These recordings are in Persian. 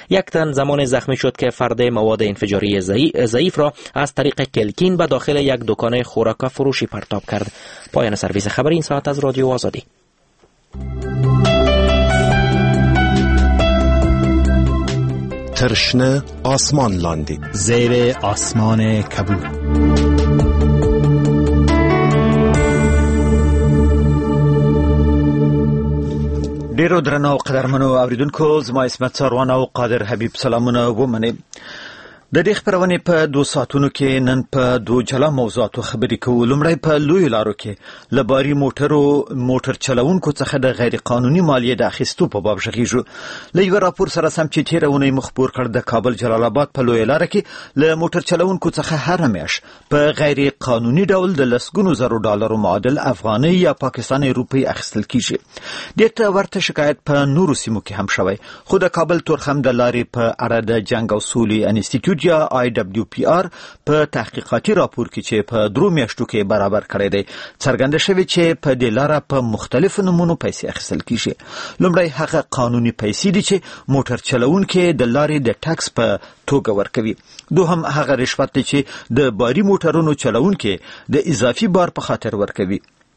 یک تن زمان زخمی شد که فرد مواد انفجاری ضعیف را از طریق کلکین به داخل یک دکان خوراک فروشی پرتاب کرد. پایان سرویس خبری این ساعت از رادیو آزادی. ترشنه آسمان لاندی زیر آسمان کبود. ډیرو درنو قدرمنو اوریدونکو، زما اسمت ساروان او قادر حبیب سلامونه ومنئ. د دې خبرونې په 2 ساعتونو کې نن په 2 جلا موضوعاتو خبرې کوو. لومړی په لوی لارو کې لباري موټر چلوونکو څخه د غیر قانوني مالیې د اخیستو په باب غږیږو. له یو راپور سره سم چې تیره اونۍ مخبور کړ د کابل جلال آباد په لوی لار کې له موټر چلوونکو څخه هر میاشت په غیر قانوني ډول د لسګونو زرو ډالرو معادل افغاني یا پاکستاني روپی اخیستل کیږي. دغه ورته شکایت په نورو سیمو کې هم شوی، خو د کابل تورخم د لارې په اړه د جنگ او سولې انسټیټیوټ یا IWPR په تحقیقاتي راپور کې چې په 3 میاشتو کې برابر کړی دی څرګنده شوی چې په دې لاره په مختلفو نمونو پیسې اخیستل کیږي. لومړی هغه قانوني پیسې دي چې موټر چلوونکي د لارې د ټاکس په توګه ورکوي. دوهم هغه رشوت دی چې د باري موټرونو چلوونکي د اضافي بار په خاطر ورکوي.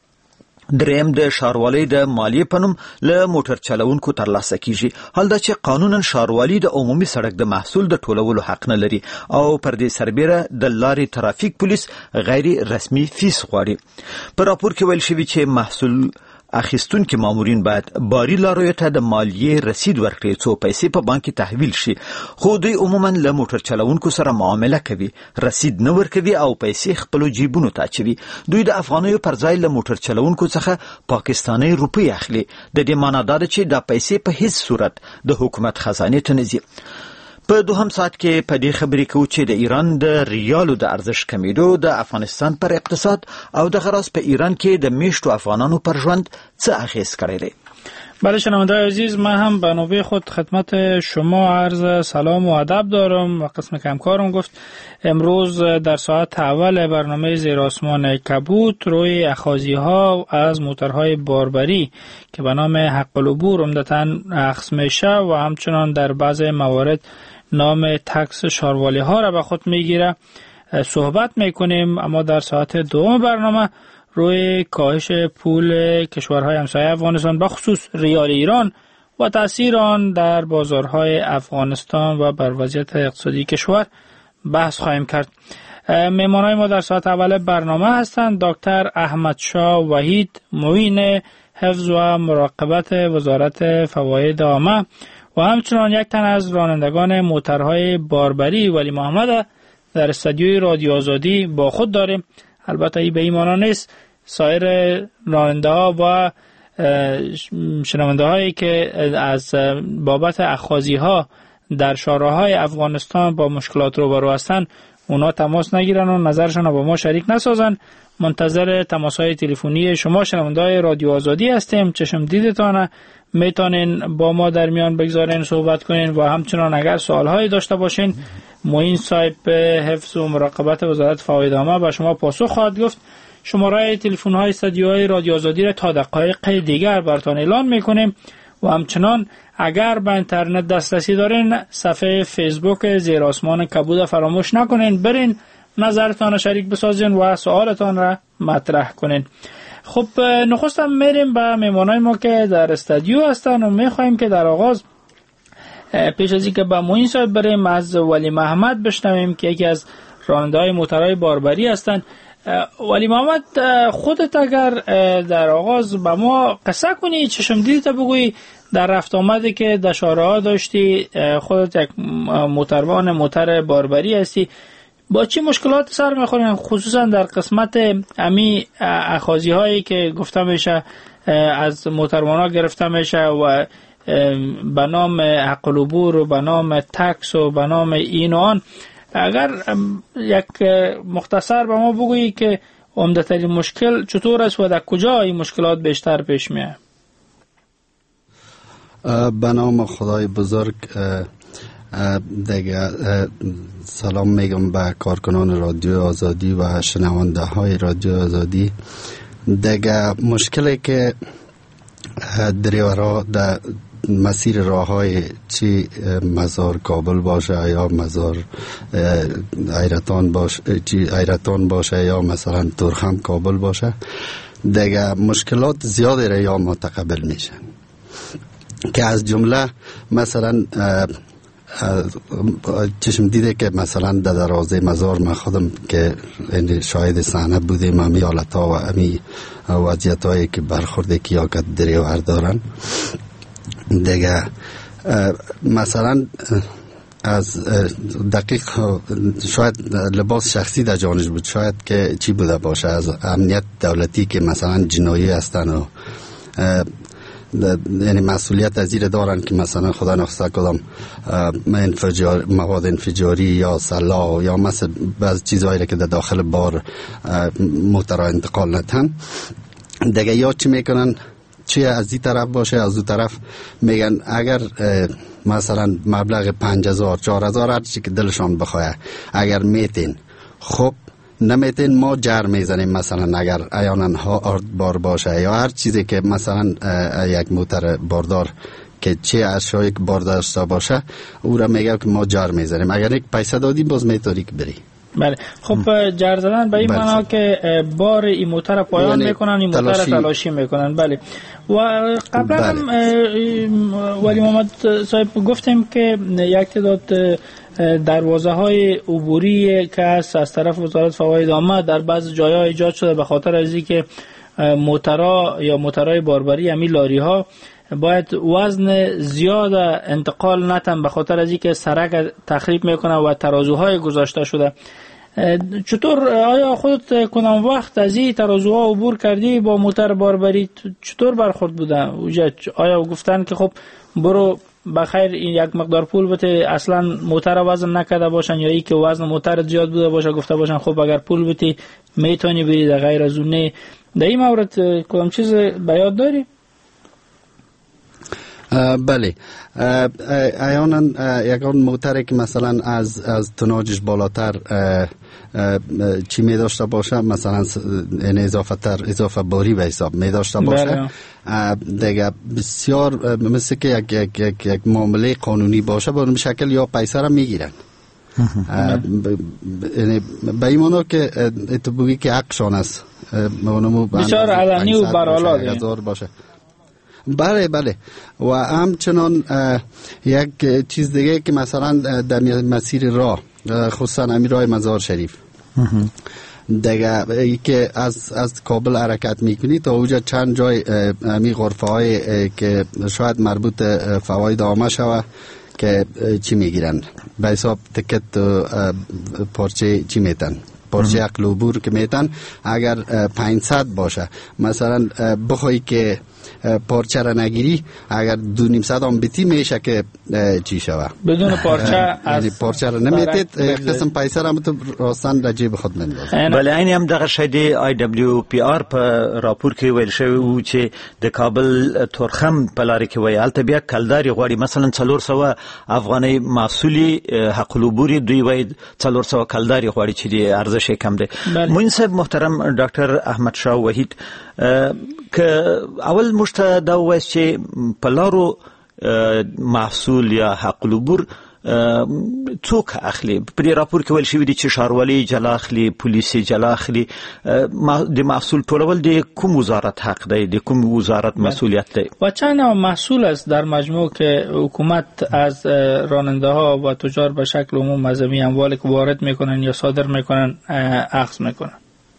دریم د شاروالۍ د مالیې په نوم له موټر چلوونکو ترلاسه کیږي. حال دا چې قانونا شاروالي د عمومي سړک د محصول د ټولولو حق نه لري او پر دې سربیره د لارې ترافیک پولیس غیر رسمي فیس غواړي. په راپور کې ویل شوی چې محصول اخیستونکي مامورین باید باري لارویو ته د مالیې رسید ورکړي څو پیسې په بانک کې تحویل شي، خو دوی عموما له موټر چلوونکو سره معامله کوي، رسید نه ورکوي او پیسې خپل جیبونو ته اچوي. دوی د افغانیو پر ځای له موټر چلوونکو څخه پاکستاني روپی اخلي. د دې معنی دا ده چې د پیسې په هیڅ صورت د حکومت خزانه ته نه ځي. په 2 ساعت کې په دې خبرې کوو چې د ایران د ریالو د ارزش کمیدو د افغانستان پر اقتصاد او د غراس په ایران کې د میشتو افغانانو پر ژوند څه اغیز کړی دی. بله شنونده‌های عزیز، من هم به نوبه خود خدمت شما عرض سلام و ادب دارم و قسم همکارم گفت امروز در ساعت اول برنامه زیر آسمان کبود روی اخاذی‌ها از موترهای باربری که به نام حق العبور عمدتاً اخذ میشه و همچنان در بعض موارد نام تکس شاروالی ها را به خود میگیره صحبت میکنیم. اما در ساعت دوم برنامه روی کاهش پول کشورهای همسایه افغانستان به خصوص ریال ایران و تأثیر آن در بازارهای افغانستان و بر وضعیت اقتصادی کشور بحث خواهیم کرد. مهمانای ما در ساعت اول برنامه هستند دکتر احمدشاه وحید، معین حفظ و مراقبت وزارت فواید عامه و همچنان یک تن از رانندگان موترهای باربری ولی محمد در استودیوی رادیو آزادی با خود داریم. البته این به این معنی نیست سایر راننده ها و شنونده هایی که از بابت اخاذی ها در شاهراهای افغانستان با مشکلات روبرو هستند اونا تماس نگیرن و نظرشون با ما شریک نسازن. منتظر تماس های تلفنی شما شنونده های رادیو آزادی هستیم. چشم دیدتانه، میتونین با ما در میان بگذارین، صحبت کنین و همچنان اگر سوال هایی داشته باشین معین صاحب حفظ و مراقبت وزارت فواید عامه به شما پاسخ خواهد گفت. شماره تلفن های استودیوهای رادیو آزادی را تا دقایق دیگر براتون اعلان میکنیم و همچنان اگر به اینترنت دسترسی دارین صفحه فیسبوک زیر آسمان کبود فراموش نکنین، برین نظرتان را شریک بسازین و سوالتان را مطرح کنین. خب نخست هم میریم به مهمانای ما که در استودیو هستن و میخوایم که در آغاز پیش از اینکه به معین صاحب بریم از ولی محمد بشنویم که یکی از راننده های موترهای باربری هستند. ولی محمد، خودت اگر در آغاز به ما قصه کنی، چشم دیدت بگوی در رفت آمده که در شارع‌ها داشتی، خودت یک موتر باربری هستی، با چی مشکلات سر میخورین خصوصا در قسمت امی اخاذی هایی که گفته میشه از موتروانا گرفته میشه و به نام حق العبور و به نام تکس و به نام این و آن؟ اگر یک مختصر به ما بگویی که عمده‌ترین مشکل چطور است و در کجا این مشکلات بیشتر پیش میاد؟ به نام خدای بزرگ دیگه سلام میگم به کارکنان رادیو آزادی و شنونده های رادیو آزادی. دیگه مشکلی که دریورا مسیر راههای چی مزار کابل باشه یا مزار ایرتان باشه یا مثلا تورخم کابل باشه دیگه مشکلات زیادی را یا متقبل میشن که از جمله مثلا چشم دیده که مثلا در درازه مزار من خودم که شاهد صحنه بودیم امی حالتها و امی وضعیت هایی که برخورده که یا که دریور دارن دیگه مثلا از دقیق شاید لباس شخصی در جانش بود شاید که چی بوده باشه از امنیت دولتی که مثلا جنایی هستن و یعنی مسئولیت از زیر دارن که مثلا خدا نخواسته کدام مواد انفجاری یا سلاح یا مثلا بعض چیزهایی که در داخل بار موترها انتقال ندهن دیگه یا چی میکنن چی از این طرف باشه از اون طرف میگن اگر مثلا مبلغ 5000 4000 هر چی که دلشان بخواه اگر میتین خب نمیتین ما جر میزنیم مثلا اگر ایانن ها بار باشه یا هر چیزی که مثلا یک موتر باردار که چه اشیایی که بار داشته باشه او را میگه که ما جر میزنیم اگر یک پیسه دادی باز میتونی که بری. بله خب جر زدن به این معنا که بار این موتر پایان یعنی میکنن این موتر تلاشی میکنن. بله و قبلا هم ولی محمد صاحب گفتیم که یک تعداد دروازه های عبوری که از طرف وزارت فواید عامه در بعض جاها ایجاد شده به خاطر از اینکه موترها یا موترهای باربری همین لاری ها باید وزن زیاد انتقال نتن به خاطر از اینکه سرک تخریب میکنه و ترازوهای گذاشته شده. چطور آیا خودت کنم وقت از این ترازوها عبور کردی با موتر باربری چطور برخورد بوده؟ آیا گفتن که خب برو بخیر این یک مقدار پول بده اصلا موتر وزن نکرده باشن یا ای که وزن موتر زیاد بوده باشه گفته باشن خب اگر پول بدی میتونی بری در غیر از اون نه؟ در این مورد کدام چیز به یاد داری؟ بله ایانا یکان موتری که مثلا از تناجش بالاتر چی می داشته باشه مثلا این اضافه باری به حساب می داشته باشه دیگه بسیار مثل که یک معامله قانونی باشه به اون شکل یا پیسه را می گیرن به این معنی که تو بگی که حقشان است بسیار علنی و برالا باشه. بله بله و همچنان یک چیز دیگه که مثلا در مسیر راه خصوصا همین راه مزار شریف دیگه ای که از کابل حرکت میکنی تا اونجا چند جای همین غرفه های که شاید مربوط فواید عامه شوه که چی میگیرن به حساب تکت پارچه چی میتن پارچه عقل عبور که میتن اگر 500 باشه مثلا بخوای که پارچه را نگیری اگر 200 هم بیتی میشه که چی شوه بدون پارچه از پارچه را نمیتید قسم پیسه را تو راستن در جیب خود منداز. بله این هم دغه شایده IWPR په راپور کې ویل شوی و چې د کابل تورخم په لارې کې وی الته بیا کلداري غواړي مثلا 400 افغاني محصولي حق العبور دوی وی 400 کلداري غواړي چې د ارزش کم دی. منصب محترم ډاکټر احمد شاه وحید که اول مشته دا وایي چې په لارو محصول یا حق العبور څوک اخلي په دې راپور کې ویل شوی دی چې ښاروالي جلا اخلي پولیس جلا اخلي د محصول ټولول د کوم وزارت حق دی د کوم وزارت مسئولیت دی و چند نوع محصول است در مجموع که حکومت از راننده ها و تجار به شکل عموم از این اموالی که وارد میکنن یا صادر میکنن اخذ میکنن؟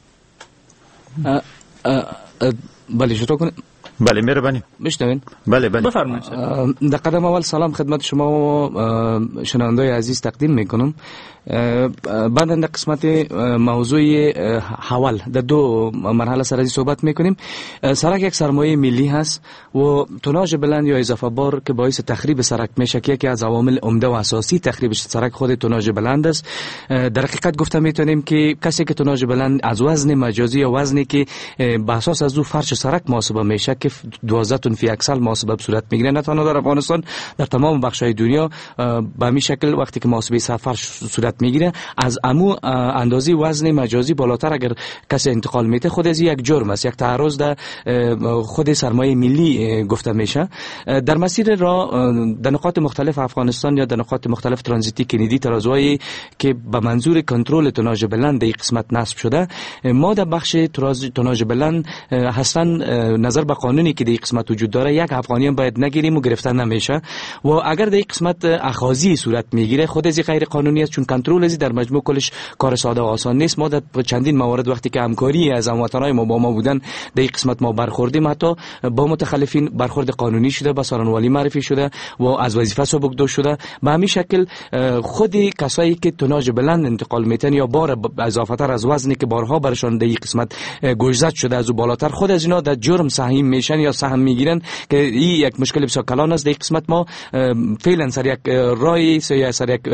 بله شروع کنید. بله مهربانی بشنوین. بله بله بفرمایید. در قدم اول سلام خدمت شما و شنوندگان عزیز تقدیم میکنم. بعد در قسمت موضوع حوال در دو مرحله سر از صحبت میکنیم. سرک یک سرمایه ملی هست و توناژ بلند یا اضافه بار که باعث تخریب سرک میشه که یکی از عوامل عمده و اساسی تخریب سرک خود توناژ بلند است. در حقیقت گفته میتونیم که کسی که توناژ بلند از وزن مجازی یا وزنی که به اساس از او فرش سرک محاسبه میشه که که 12 تن فی اکسل محاسبه صورت میگیره، نه تنها در افغانستان، در تمام بخش‌های دنیا به همین شکل وقتی که محاسبه سفر صورت میگیره از امو اندازه وزن مجازی بالاتر اگر کسی انتقال میده خود از یک جرم است، یک تعرض در خود سرمایه ملی گفته میشه. در مسیر راه در نقاط مختلف افغانستان یا در نقاط مختلف ترانزیتی کندی ترازوهایی که به منظور کنترل توناژ بلند در قسمت نصب شده، ما در بخش توناژ بلند اصلا نظر به قانونی که در قسمت وجود داره یک افغانی هم باید نگیریم و گرفتن نمیشه و اگر در قسمت اخاذی صورت میگیره خود از غیر قانونی است، چون کنترل از در مجموع کلش کار ساده و آسان نیست. ما در چندین موارد وقتی که همکاری از هموطنای ما با ما بودن در قسمت ما برخوردیم، حتی با متخلفین برخورد قانونی شده، با سارنوالی معرفی شده و از وظیفه سبکداشت شده. به همین شکل خود کسایی که توناژ بلند انتقال میتن یا بار اضافه تر از وزنی که بارها برشان در قسمت گوشزد شده از بالاتر، خود از اینا در جرم سهم میشن یا سهم میگیرن که این یک مشکل بسیار کلان است. در قسمت ما فعلا سر یک رای یا سر یک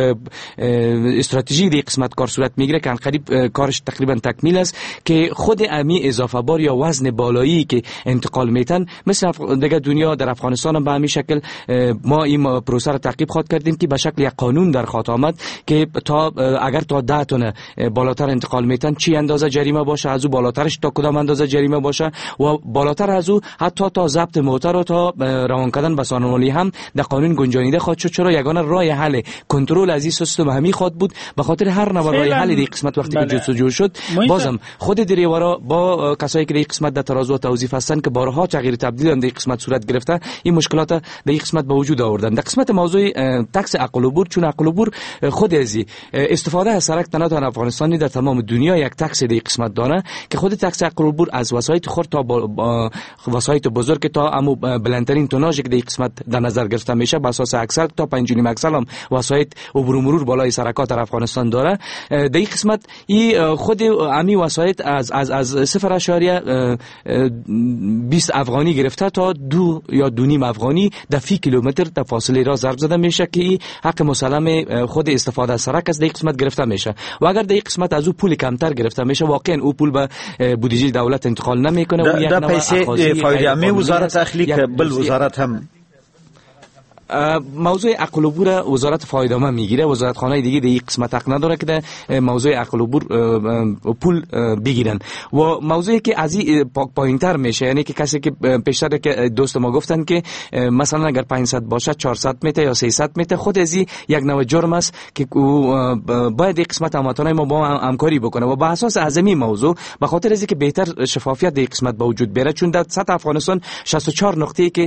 استراتژی در قسمت کار صورت میگیره که قریب کارش تقریبا تکمیل است که خود امی اضافه بار یا وزن بالایی که انتقال میتن مثل دیگه دنیا در افغانستان هم به همین شکل ما این پروسه را تعقیب خواهد کردیم که به شکل یک قانون در خواهد آمد که اگر تا 10 تن بالاتر انتقال میتن چی اندازه جریمه باشه، از او بالاترش تا کدام اندازه جریمه باشه و بالاتر از او حتی تا ضبط موتر و تا روان کردن به سانوالی هم در قانون گنجانیده خواهد شد. چرا یگانه راه حل کنترل از این سیستم همین خواهد بود. به خاطر هر نوع راه حل در قسمت وقتی که جستجو شد بازم خود دریورا با کسایی که در قسمت در ترازو توظیف هستند که بارها تغییر تبدیل در قسمت صورت گرفته، این مشکلات در قسمت به وجود آوردن. در قسمت موضوع تکس عقل عبور، چون عقل عبور خود ازی استفاده از سرک تنها در افغانستان در تمام دنیا یک تکس در قسمت داره که خود تکس عقل عبور از وسایط خرد تا وسایط بزرگ تا امو بلندترین توناژی که در قسمت در نظر گرفته میشه به اساس اکسل تا 5.5 اکسل هم وسایط عبور و مرور بالای سرکات در افغانستان داره. در این قسمت این خود امی وسایط از 0.20 افغانی گرفته تا 2 یا 2.5 افغانی در فی کیلومتر در فاصله را ضرب زده میشه که حق مسلم خود استفاده از سرک از در قسمت گرفته میشه و اگر در قسمت از او پول کمتر گرفته میشه واقعا او پول به بودجه دولت انتقال نمیکنه و یک نوع پیسه فایده امی وزارت اخلیق بل وزارت هم موضوع عقل عبور وزارت فایده‌مند میگیره. وزارت خانه دیگه در این قسمت حق نداره که در موضوع عقل عبور پول بگیرن و موضوعی که از این پایینتر میشه، یعنی که کسی که پیشتر که دوست ما گفتن که مثلا اگر 500 باشه 400 متر یا 300 متر خود از این یک نوع جرم است که باید این قسمت هموطنای ما با همکاری بکنه و با اساس اعظمی موضوع به خاطر از اینکه بهتر شفافیت در قسمت به وجود بیاره، چون در سطح افغانستان 64 نقطه‌ای که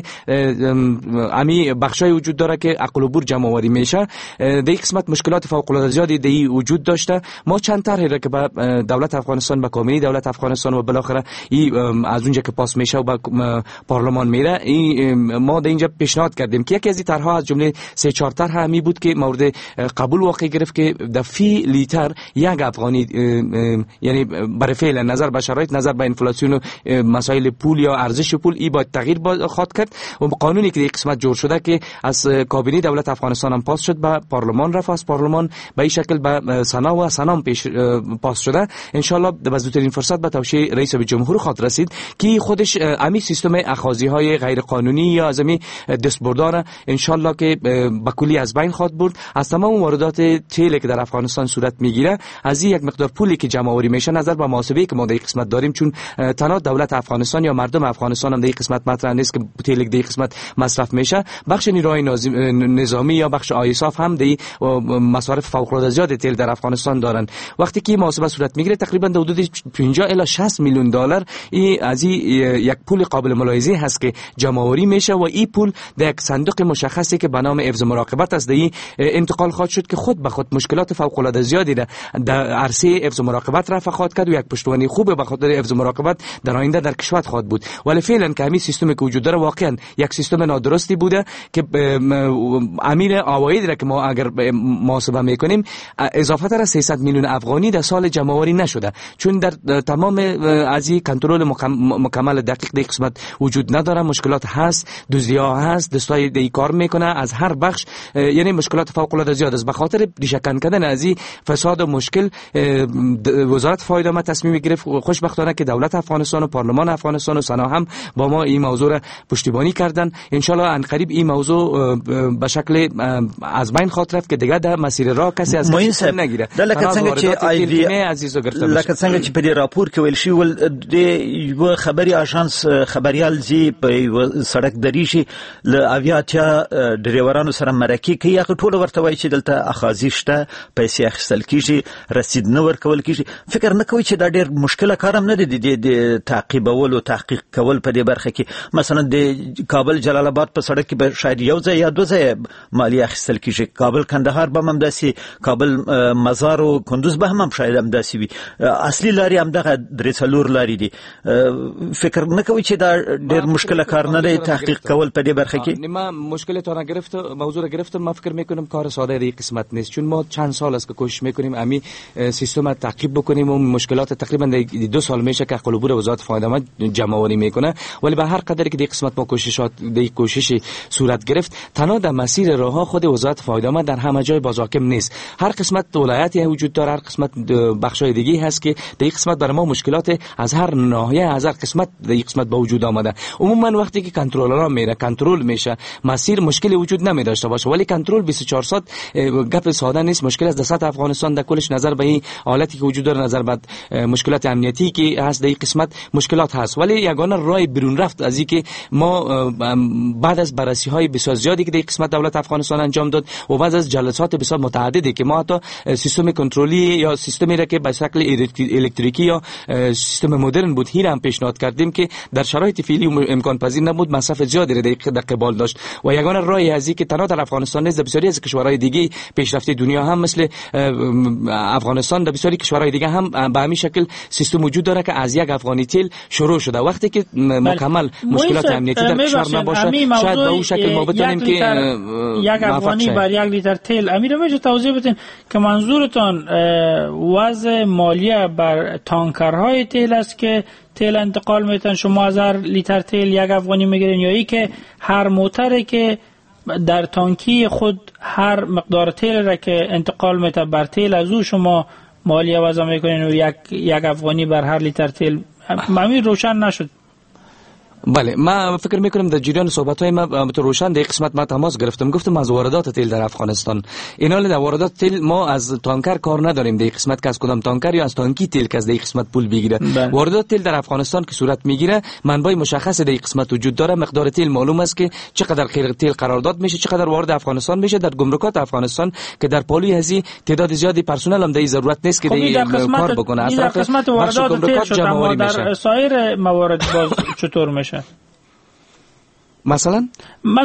امی بخشای وجود داره که عقل عبور جمع آوری میشه، در این قسمت مشکلات فوق العاده زیادی در این وجود داشته. ما چند طرحی را که به دولت افغانستان به کابینه دولت افغانستان و بالاخره از اونجا که پاس میشه و به پارلمان میره ما در اینجا پیشنهاد کردیم که یکی از این طرحها از جمله 3-4 طرح همی بود که مورد قبول واقع گرفت که در فی لیتر یک افغانی، یعنی برای فعلا نظر به شرایط، نظر به انفلاسیون و مسائل پول یا ارزش پول ای باید تغییر خواهد کرد و قانونی که در قسمت جور شده که از کابینه دولت افغانستان هم پاس شد به پارلمان رفت، از پارلمان به این شکل به سنا و سنام پیش پاس شده. ان شاء الله به زودترین فرصت به توشیح رئیس جمهور خواهد رسید که خودش امی سیستم اخاذی های غیر قانونی یا از امی دستبردار ان شاء الله که به کلی از بین خواهد برد. از تمام واردات تیل که در افغانستان صورت میگیره از یک مقدار پولی که جمع آوری میشه نظر به محاسبه که ما در این قسمت داریم، چون تنها دولت افغانستان یا مردم افغانستان هم در این قسمت مطرح نیست که تیل در این قسمت مصرف میشه، بخش نیروهای نظامی یا بخش آیساف هم دی مصارف فوق العاده زیاد تیل در افغانستان دارن. وقتی که محاسبه صورت میگیره تقریبا در حدود 50 الی 60 میلیون دلار از یک پول قابل ملاحظه هست که جمع آوری میشه و این پول در یک صندوق مشخصی که به نام حفظ مراقبت است دی انتقال خواهد شد که خود به خود مشکلات فوق العاده زیادی در عرصه حفظ مراقبت رفع خواهد کرد و یک پشتوانه خوب به خاطر حفظ مراقبت در آینده در کشور خواهد بود. ولی فعلا که همین سیستمی که وجود داره واقعا یک سیستم نادرستی بوده که امیر عواید را که ما اگر محاسبه میکنیم اضافه تر از 300 میلیون افغانی در سال جمع‌آوری نشده، چون در تمام از این کنترل مکمل دقیق در قسمت وجود نداره. مشکلات هست، دزدی‌ها هست، دستای دی کار میکنه از هر بخش، یعنی مشکلات فوق العاده زیاد است. به خاطر ریشه‌کن کردن از این فساد و مشکل وزارت فایده ما تصمیم گرفت. خوشبختانه که دولت افغانستان و پارلمان افغانستان و سنا هم با ما این موضوع را پشتیبانی کردن. ان شاء الله قریب این موضوع به شکل از بین خواهد رفت که دیگه در مسیر راه کسی از کسی نگیره. لکه څنګه چې آی وی لکه څنګه چې په دې راپور کې ویل شي ول د یو خبري اژانس خبريال زی په سړک دریشي ل اویاتیا ډریورانو سره مرکه کوي، هغه ټول ورته وایي چې دلته اخاذي شته، پیسې اخیستل کیږي، رسید نه ورکول کیږي. فکر نه کوي چې دا ډېر مشکله کار هم نه دی د تعقیبول او تحقیق کول په دې برخه کې. مثلا د کابل جلال آباد په سړک کې به شاید یو ځای یا دو ځای مالیه اخیستل کیږي، کابل کندهار به هم داسي، کابل مزار او کندوز به هم شاید هم داسي وي. اصلي لاري هم دغه درې څلور لاري دي. فکر نه کوي چې دا ډېر مشکله کار نه دی تحقیق کول په دې برخه کې. ما مشکل تو گرفت، موضوع را گرفتم. ما فکر میکنم کار ساده این قسمت نیست، چون ما چند سال است که کوشش میکنیم امی سیستم تعقیب بکنیم و مشکلات تقریبا 2 سال میشه که قلبور وزارت فایده ما جمع آوری میکنه، ولی به هر قدری که این قسمت ما کوشش صورت گرفت، تنها در مسیر راه خود وزارت فایده ما در همه جای بازحاکم نیست. هر قسمت ولایتی وجود داره، هر قسمت بخشای دیگه هست که در این قسمت برای ما مشکلات از هر ناحیه از هر قسمت در این قسمت به وجود آمده. عموما وقتی که کنترلرها میره کنترل میشه، مسیر مشکلی وجود نمی داشته باشه، ولی کنترل 24 ساعت گپ ساده نیست. مشکل از دست افغانستان در کلش نظر به این حالتی که وجود داره، نظر به مشکلات امنیتی که هست در این قسمت مشکلات هست، ولی یگانه راه بیرون رفت از این که ما بعد از بررسی های بسیار زیادی که در این قسمت دولت افغانستان انجام داد و بعد از جلسات بسیار متعددی که ما حتی سیستم کنترلی یا سیستمی را که به شکل الکتریکی یا سیستم مدرن بود هیر هم پیشنهاد کردیم که در شرایط فعلی امکان پذیر نبود، مصرف زیادی را در قبال داشت و یگانه راهی از این که تنها در افغانستان نیست، در بسیاری از کشورهای دیگه پیشرفته دنیا هم مثل افغانستان در بسیاری کشورهای دیگه هم به همین شکل سیستم وجود داره که از یک افغانی تیل شروع شده. وقتی که مکمل مشکلات امنیتی در کشور نباشه، شاید به اون شکل ما بتونیم که یک افغانی بر 1 لیتر تیل. امیر میشه توضیح بدین که منظورتان وضع مالیه بر تانکرهای تیل است که تیل انتقال میتن، شما از هر لیتر تیل 1 افغانی میگیرین، یا ای که هر موتری که در تانکی خود هر مقدار تیل را که انتقال میته بر تیل از او شما مالیه وضع میکنین و 1 افغانی بر هر لیتر تیل؟ همین روشن نشد. بله، ما فکر میکنم در جریان صحبت‌های ما به روشن در قسمت ما تماس گرفتم، گفتم از واردات تیل در افغانستان. اینا در واردات تیل ما از تانکر کار نداریم، در قسمت که از کدام تانکر یا از تانکی تیل که از در قسمت پول بگیره. واردات تیل در افغانستان که صورت میگیره، منبع مشخص در قسمت وجود داره، مقدار تیل معلوم است که چقدر تیل قرارداد میشه، چقدر وارد افغانستان میشه در گمرکات افغانستان که در پالوی هزی تعداد زیادی پرسنل هم در ضرورت نیست که کار بکنه. از در قسمت واردات تیل شده، در سایر موارد باز چطور میشه؟ مثلا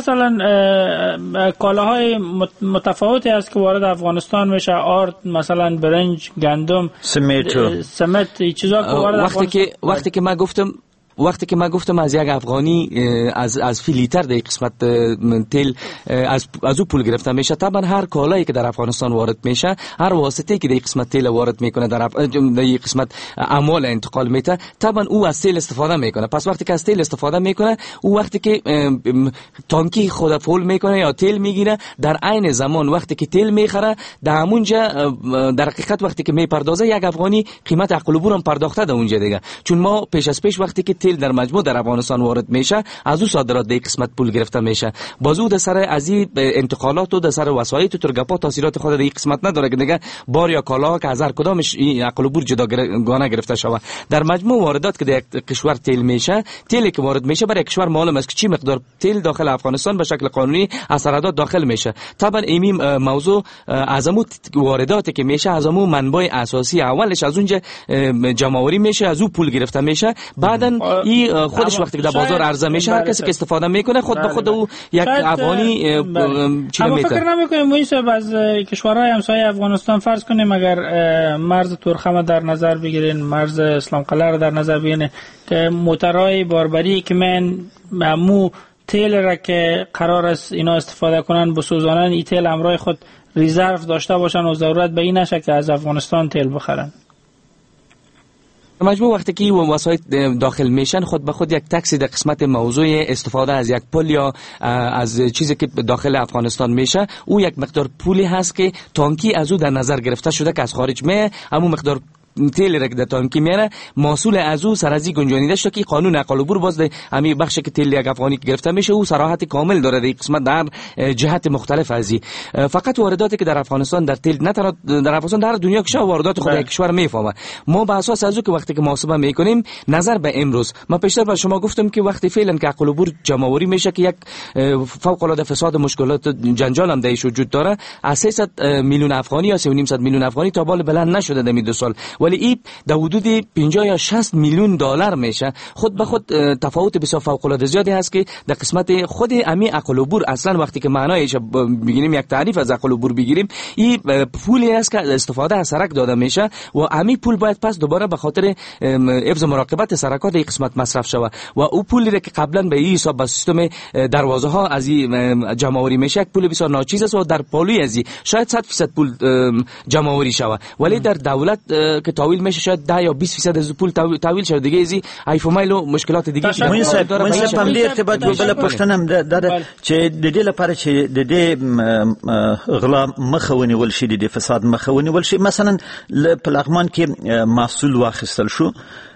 کالاهای متفاوتی است که وارد افغانستان میشه، آرد، مثلا برنج، گندم، سمت، چیزا که وارد افغانستان. وقتی که من گفتم از 1 افغانی از فی لیتر در قسمت تیل از او پول گرفته میشه، طبعا هر کالایی که در افغانستان وارد میشه، هر واسطه‌ای که در قسمت تیل وارد میکنه در قسمت اموال انتقال میده، طبعا او از تیل استفاده میکنه. پس وقتی که از تیل استفاده میکنه، او وقتی که تانکی خود فول میکنه یا تیل میگیره، در عین زمان وقتی که تیل میخره، در همونجا در حقیقت وقتی که میپردازه 1 افغانی قیمت عقلبور هم پرداخته در اونجا دیگه، چون ما پیش از پیش وقتی که تیل در مجموع در افغانستان وارد میشه، از او صادرات در قسمت پول گرفته میشه. بازو در سر از این انتقالات و در سر وسایط و ترگپا تاثیرات خود در قسمت نداره که دیگه بار یا کالا که از هر کدامش عقلبور جداگانه گرفته شود. در مجموع واردات که در کشور تیل میشه، تیلی که وارد میشه برای کشور معلوم است که چی مقدار تیل داخل افغانستان به شکل قانونی از سرحدات داخل میشه. طبعا این موضوع از امو وارداتی که میشه، از امو منبع اساسی اولش از اونجا جمع آوری میشه، از او پول گرفته میشه، بعدن این خودش وقتی که در بازار عرضه میشه، هر کسی که استفاده میکنه خود به خود او 1 افغانی چی میته. فکر نمیکنیم مویسه از کشورهای همسایه افغانستان فرض کنیم اگر مرز تورخم در نظر بگیرین، مرز اسلام قلعه در نظر بگیرین که موترهای باربری که من مو تیل را که قرار است اینا استفاده کنن بسوزانن، این تیل همراه خود ریزرو داشته باشن و ضرورت به این نشه که از افغانستان تیل بخرن. مجموع وقتی که وسایل داخل میشن خود به خود یک تاکسی در قسمت موضوع استفاده از یک پل یا از چیزی که داخل افغانستان میشه، او یک مقدار پولی هست که تانکی از او در نظر گرفته شده که از خارج میه، اما مقدار تیل را که در تانکی میاره محصول از او سر از این گنجانیده شده که قانون نقل و عبور باز همین بخش که تیل یک افغانی که گرفته میشه او صراحت کامل داره در قسمت در جهت مختلف از این. فقط وارداتی که در افغانستان در تیل نه تنها در افغانستان در دنیا که واردات خود یک کشور میفهمه. ما به اساس از او که وقتی که محاسبه میکنیم نظر به امروز، ما پیشتر به شما گفتم که وقتی فعلا که نقل و عبور جمع‌آوری میشه که یک فوق العاده فساد مشکلات جنجال هم درش وجود داره، از 300 میلیون افغانی یا 3.5 میلیون افغانی تا بال بلند نشده در 2 سال، ولی این در حدود 50 یا 60 میلیون دلار میشه. خود به خود تفاوت بسیار فوق العاده زیادی هست که در قسمت خود امی عقل و عبور اصلا وقتی که معنایش بگیریم یک تعریف از عقل و عبور بگیریم، این پولی است که استفاده از سرک داده میشه و امی پول باید پس دوباره به خاطر حفظ مراقبت سرکات این قسمت مصرف شود و او پولی که قبلا به این حساب به سیستم دروازه ها از این جمع‌آوری میشه یک پول بسیار ناچیز است و در پالوی از این شاید 100% پول جمع‌آوری شود، ولی در دولت که تاویل میشه شاید 10 یا 20% از پول تاویل شده دیگه ازی ایفومایل و مشکلات دیگه مهندس صاحب هم دې ارتباط بل پښتنم د چې د دې لپاره چې د دې غلا مخاوني ول شي د فساد مخاوني ول شي مثلا په لغمان کې محصول واخیستل شو،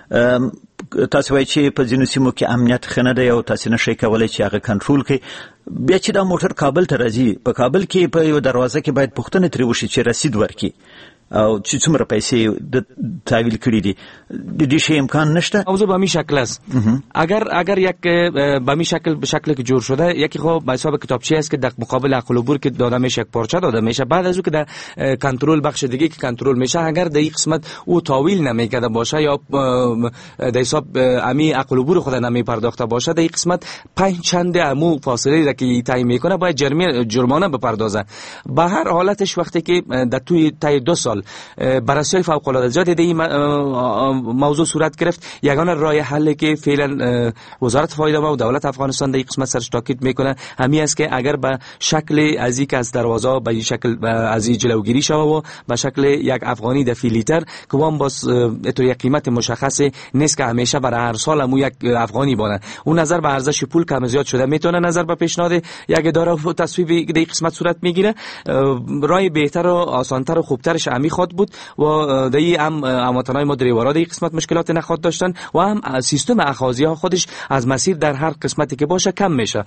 تاسو وایئ چې په ځینو سیمو کې امنیت ښه نه دی او تاسو نشئ کولی چې هغه کنټرول کړئ، بیا چې دا موټر کابل ته راځي په کابل کې په یو دروازه کې باید پوښتنه ترې وشي چې رسید ورکړي او چې څومره پیسې د تحویل کړي دي، د دې شی امکان نشته. موضوع به همین شکل است. اگر یک به همین شکل که جور شده، یکی خب به حساب کتابچه است که در مقابل عقل و عبور که داده میشه یک پارچه داده میشه، بعد از اون که در کنترل بخش دیگه که کنترل میشه اگر در این قسمت او تاویل نمیکرده باشه یا در حساب امی عقل و عبور خود نمی پرداخته باشه، در این قسمت 5 چند امو فاصله را که تعیین میکنه باید جرمانه بپردازه. به هر حالتش وقتی که در توی 2 سال بررسی فوق العاده زیادی این موضوع صورت گرفت، یگانه راه حلی که فعلا وزارت فایده و دولت افغانستان در این قسمت سرش تاکید میکنه همین است که اگر به شکل از یک از دروازه به شکل از جلوگیری شود و به شکل یک افغانی در فی لیتر که وام باز تو یک قیمت مشخصی نیست که همیشه برای هر سال هم یک افغانی بانه، اون نظر به ارزش پول کم زیاد شده میتونه نظر به پیشنهاد یک اداره و تصویب در این قسمت صورت میگیره. راه بهتر و آسانتر و خوبترش امی خود بود و دی هم امواتنای ما دریوارا در این قسمت مشکلات نخواد داشتن و هم سیستم اخاذی ها خودش از مسیر در هر قسمتی که باشه کم میشه.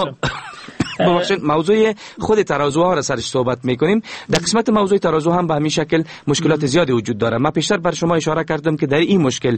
ببخشید موضوع خود ترازوها را سرش صحبت میکنیم. در قسمت موضوع ترازو هم به همین شکل مشکلات زیادی وجود داره. من پیشتر بر شما اشاره کردم که در این مشکل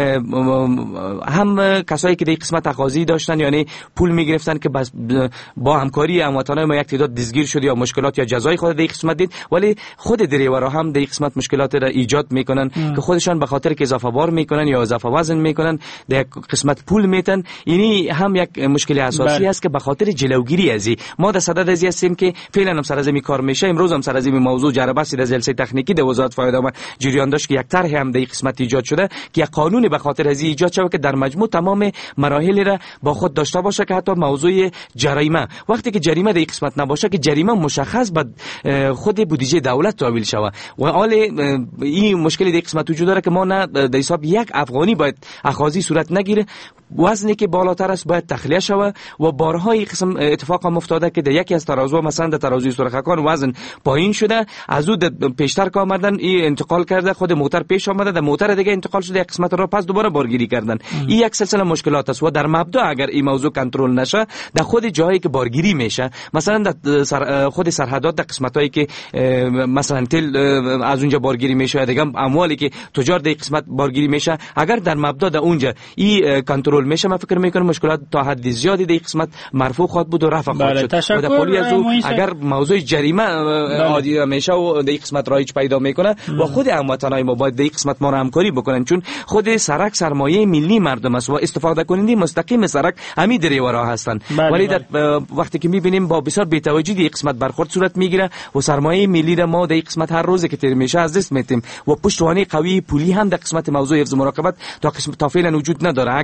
هم کسایی که در این قسمت اخاذی داشتن یعنی پول میگرفتن که با همکاری هموطنان ما یک تعداد دزگیر شد یا مشکلات یا جزای خود در این قسمت دید، ولی خود دریورا هم در این قسمت مشکلات را ایجاد میکنن که خودشان به خاطر که اضافه بار میکنن یا اضافه وزن میکنن در قسمت پول میتن. یعنی هم یک مشکل اساسی است که به خاطر جلوگیری از ما در صدد از هستیم که فعلا هم سر از این کار میشه. امروز هم سر از این موضوع جربه در جلسه تکنیکی در وزارت فایده و جریان داشت که یک طرح هم در این قسمت ایجاد شده که یک قانون به خاطر از ایجاد شده که در مجموع تمام مراحل را با خود داشته باشه که حتی موضوع جریمه وقتی که جریمه در این قسمت نباشه که جریمه مشخص به خود بودجه دولت تحویل شود و حال این مشکل در این قسمت وجود داره که ما نه در حساب یک افغانی باید اخاذی صورت نگیره، وزنی که بالاتر است باید تخلیه شود و بارها این قسم اتفاق هم افتاده که در یکی از ترازو مثلا در ترازوی سرخکان وزن پایین شده، از او پیشتر که آمدن این انتقال کرده خود موتر پیش آمده در موتر دیگه انتقال شده یک قسمت را پس دوباره بارگیری کردن. این یک سلسله مشکلات است و در مبدا اگر این موضوع کنترل نشه در خود جایی که بارگیری میشه مثلا در خود سرحدات در قسمتایی که مثلا تل از اونجا بارگیری میشه دیگه اموالی که تجار در قسمت بارگیری میشه اگر در مبدا در اونجا این کنترل میشه من فکر میکنم مشکلات تا حد زیادی در این قسمت مرفوع خواهد بود و رفع خواهد شد. و در پولی از او اگر موضوع جریمه عادی میشه و در این قسمت رایج پیدا میکنه و خود هموطنای ما باید در این قسمت ما را همکاری بکنن چون خود سرک سرمایه ملی مردم است و استفاده کننده مستقیم سرک همین دریورا هستند. ولی در وقتی که میبینیم با بسیار بی‌توجهی در این قسمت برخورد صورت میگیره و سرمایه ملی را ما در این قسمت هر روزی که تیر میشه از دست میدیم و پشتوانه قوی پولی هم در قسمت موضوع حفظ مراقبت تا فعلا وجود نداره. اگر اینمی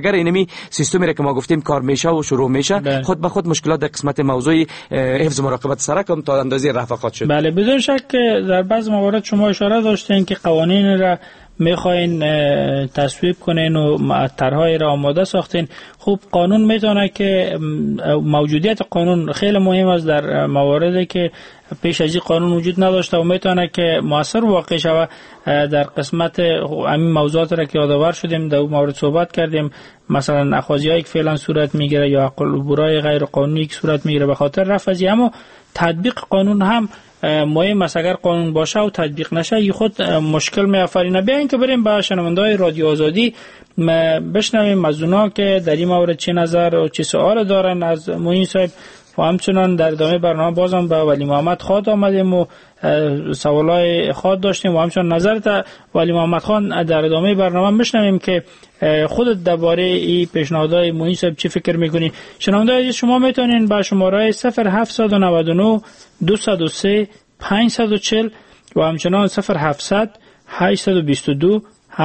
تمامی سیستمی را که ما گفتیم کار میشه و شروع میشه، خود به خود مشکلات در قسمت موضوع حفظ مراقبت سرک هم تا اندازه رفع خواهد شد. بله، بدون شک در بعض موارد شما اشاره داشتین که قوانین را میخواین تصویب کنین و طرح‌های را آماده ساختین. خوب، قانون میتونه که موجودیت قانون خیلی مهم است در مواردی که پیش از این قانون وجود نداشته و میتونه که مؤثر واقع شود. در قسمت همین موضوعات را که یادآور شدیم در مورد صحبت کردیم، مثلا اخاذی‌هایی که فعلا صورت میگیره یا عبورای غیر قانونی که صورت میگیره به خاطر رفع از، اما تطبیق قانون هم مهم است. اگر قانون باشه و تطبیق نشه ای خود مشکل می آفرینه. بیاین که بریم با شنونده‌های رادیو آزادی بشنویم از اونا که در این مورد چه نظر و چه سوال دارن از معین صاحب و همچنان در ادامه برنامه بازم به ولی محمد خان آمدیم و سوالای خود داشتیم و همچنان نظرت ولی محمد خان در ادامه برنامه بشنویم که خودت درباره این پیشنهادهای معین صاحب چی فکر میکنین. شنونده عزیز، شما میتونین با شماره 0799 203 540 و همچنان 0700 822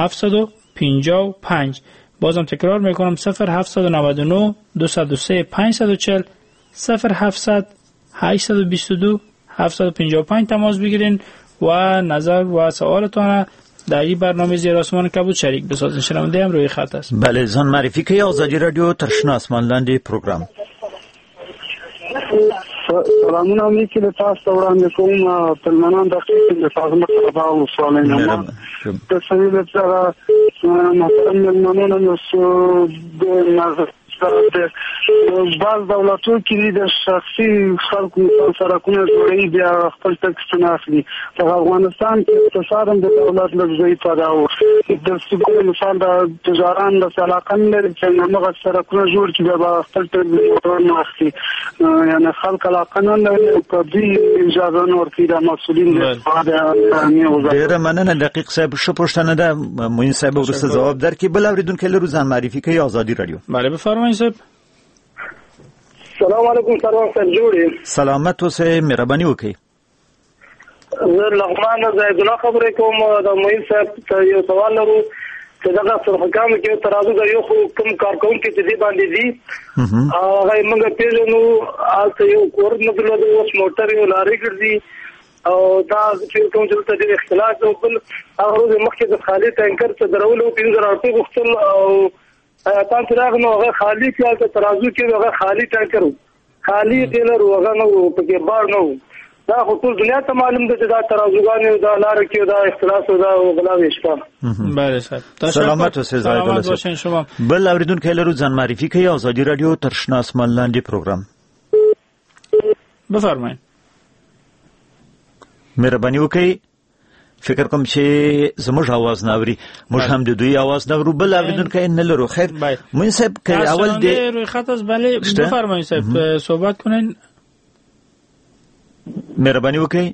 755. بازم تکرار میکنم 0799 203 540 0700 822 755 تماس بگیرین و نظر و سوالتان در این برنامه زیر آسمان کبود شریک بسازین. شنونده هم روی خط است. بله، زن معرفی که آزادی رادیو ترشنا آسمانلاندی پروگرام. سلامون علیکم که به تاسو وړاندې کوم تلمنان د خپل تاسو مطلب او سوالونه د سویل سره مهمانانو نو د نظر بعض دولتو کې د شخصي خلکو سرکونه جوړي بیا خپل ټکس نه اخلي. په افغانستان کې اقتصاد د دولت لږی پیدا و د سګو مثال د تجاران د علاقن لري چې موږ سرکونه جوړ کړي بیا خپل ټکس نه اخلي. یعنی خلک علاقه نه په دې اجازه نور کې د مسؤلین د استفاده ډیره مننه. دقیق صاحب شو پوښتنه ده معین صاحب ورسره جواب درکړي. بل اوریدونکو لرو ځان معرفي کوي آزادی رادیو. بله بفرمایئ صاحب. سلام علیکم سروان صاحب جوړی. سلامت اوسه، مهرباني وکړئ. زه لغمان زید الله خبرې کوم. د معین صاحب ته یو سوال لرو چې دغه سرحکام کې ترازو د یو کوم کارکونکو چې دی باندې دي هغه موږ پیژنو آلته یو کور نه درلود اوس موټر یو لاري ګرځي او دا چې کوم چې د اختلاف او بل هغه مخکې د خالي ټانکر څخه درولو 1500 غوښتل او تاسو راغنو هغه خالی کې ترازو کې هغه خالی ټانکر خالی ټیلر هغه نو پکې بار نو دا ټول دنیا ته معلوم ده چې دا ترازوګان دا لار کې دا اختلاف او دا غلاوي شته. بله صاحب سلامت اوسه زاید الله شما. بل اوریدونکو لرو ځان معرفي کوي آزادی رادیو ترشنا آسمانلاندی پروگرام. بفرمایئ. مهرباني وکړئ. فکر کوم چې زموږ आवाज نه اوري، موږ هم د دوی आवाज نه اورو. بل اوریدونکو نه لرو. خیر مون صاحب که اول د روی خط است. بله بفرمایئ صاحب صحبت کنین. مهرباني وکړئ.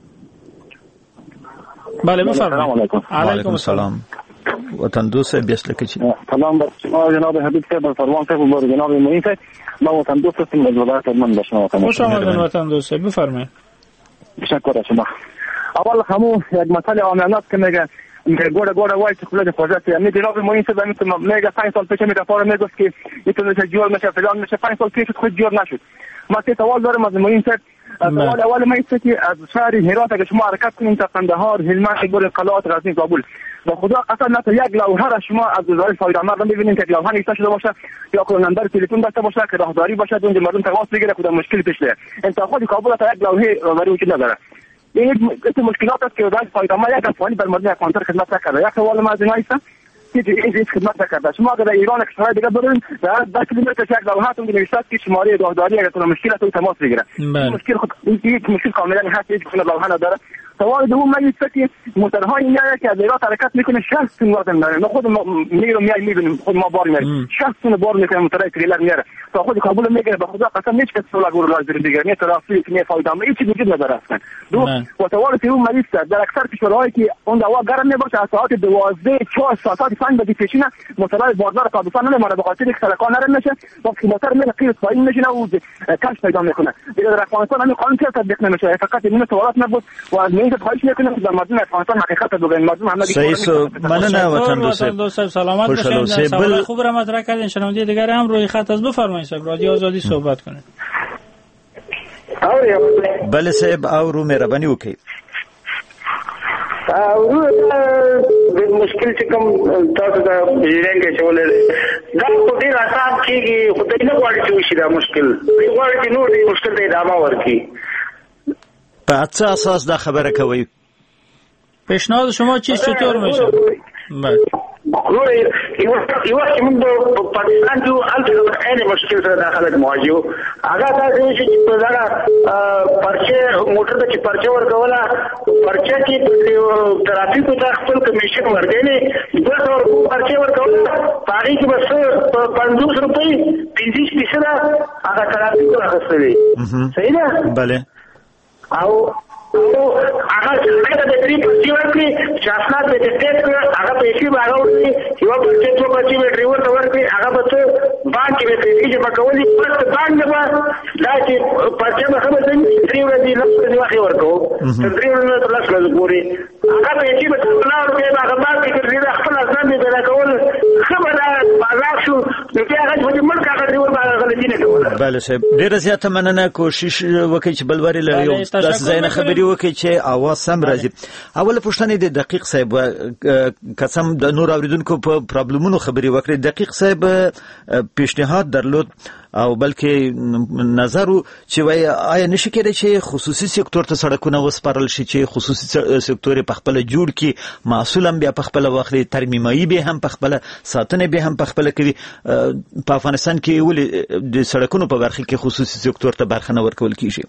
بله بفرمایئ. علیکم السلام. وطن دوست بیسته چی؟ سلام بر شما جناب حبیب صاحب، سروان صاحب و جناب معین صاحب. ما وطن دوست هستیم از ولایت من به شما. خوش آمدید وطن دوست. بفرمایید. تشکر از شما. اول همو یک مسئله امنیت که میگه گوره وای که خلال پروژه یعنی جناب معین صاحب میگه 5 سال پیش میرفاره میگفت که میتونه جور میشه فلان میشه. 5 سال پیش خود جور نشد. ما سوال دارم از معین صاحب. سوال اول ما است که از شهر هرات اگه شما حرکت کنید تا قندهار، هلمند، گور قلات، غزنی، کابل با خدا قسم نه یک لوحه را شما از وزارت فایده مردم ببینید که لوحه نوشته شده باشه یا نمبر تلفن داشته باشه که راهداری باشه اونجا مردم تماس بگیره کدام مشکلی پیش بیاد. انتخاب کابل تا یک لوحه راهداری وجود نداره. این مشکلات است که وزارت فایده ما یک افغانی بر مردم کانتر خدمت نکرده. یک سوال ما از اینایست که این خدمت نکرده. شما اگر ایران کشور دیگه برین در 10 کیلومتر یک لوحه‌تون نوشته که شماره راهداری اگر تو مشکل تماس بگیره. مشکل خود این مشکل کاملا هست، هیچ گونه لوحه نداره. سوال دوم من است که موتورهای میاد که از ایران حرکت میکنه 60 تن وزن داره. ما خود میبینیم خود ما بار میاریم 60 تن بار میکنه موتورهای تریلر میاره تا خود کابل میگیره. به خدا قسم هیچ کس سوال گور لازم دیگه نه ترافیک نه فایده هیچ وجود نداره اصلا. دو و سوال سوم من است در اکثر کشورهایی که اون هوا گرم میباشه از ساعت 12 4 ساعت 5 بجه پیشینه موتورهای بازار تابستان نمیمونه به خاطر اینکه سرکان نرم میشه. وقتی موتور میره قیر پایین میشینه و کش پیدا میکنه. در افغانستان همین قانون تطبیق نمیشه. فقط این سوالات نبود و از این اینکه خواهش میکنم در مردم افغانستان حقیقت بگوین. مردم همه صحیح مننه وطن دوست سلامت باشید. سوال خوب را مطرح کردین. شنونده دیگر هم روی خط از بفرمایید صاحب. رادیو آزادی صحبت کنید. بله صاحب او رو مهرباني وکړئ. او د مشکل چې کوم تاسو د ژوند کې چولې دا په ډیر آسان کېږي، خو د نه غواړي چې وشي دا مشکل، دوی غواړي چې نور دې مشکل ته ادامه ورکړي. په څه اساس دا خبره کوي؟ پیشنهاد شما چیست؟ چطور میشه؟ بله یو چې موږ په پاکستان کې البته عین مشکل سره داخله مواجه هغه تاسو چې په دا پرچه موټر ته چې پرچه ورکوله پرچه کې ترافیکو ته خپل کمیشن ورکړي 200 پرچه ورکوله پاري کې بس 50 روپۍ 30% هغه ترافیکو راغستلې. صحیح ده؟ بله. او هغه څنګه د دې په څیر کې شاسنات د ټیټ هغه پیسې باغوري یو په څه څه په څیر ډریور ته ورکړي هغه به بانک کې پیسې جمع کولې پس بانک نه دا چې پرچه به خبر دي ډریور دې نه واخې ورکو ډریور نه تر لاسه پورې هغه پیسې به څلور روپۍ هغه بانک کې ډریور خپل ځان دې پیدا کول خبره بازار شو نو هغه چې موږ هغه ډریور باندې غلطي نه کوله. بله صاحب ډیره زیاته مننه. کوشش وکړئ چې بلوري له یو تاسو ځای نه خبرې وکړي چې اواز سم راځي. اوله پوښتنه د دقیق صاحب قسم د نور اوریدونکو په پرابلمونو خبرې وکړي. دقیق صاحب پیشنهاد درلود او بلکې نظر چې وای آیا نشي کېدای چې خصوصي سکتور ته سړکونه وسپارل شي چې خصوصي سکتور په خپل جوړ کې محصول هم بیا په خپل واخلي، ترمیمایي به هم په خپل ساتنه به هم په خپل کوي. په افغانستان کې ولې د سړکونو په برخه کې خصوصي سکتور ته برخه نه ورکول کیږي؟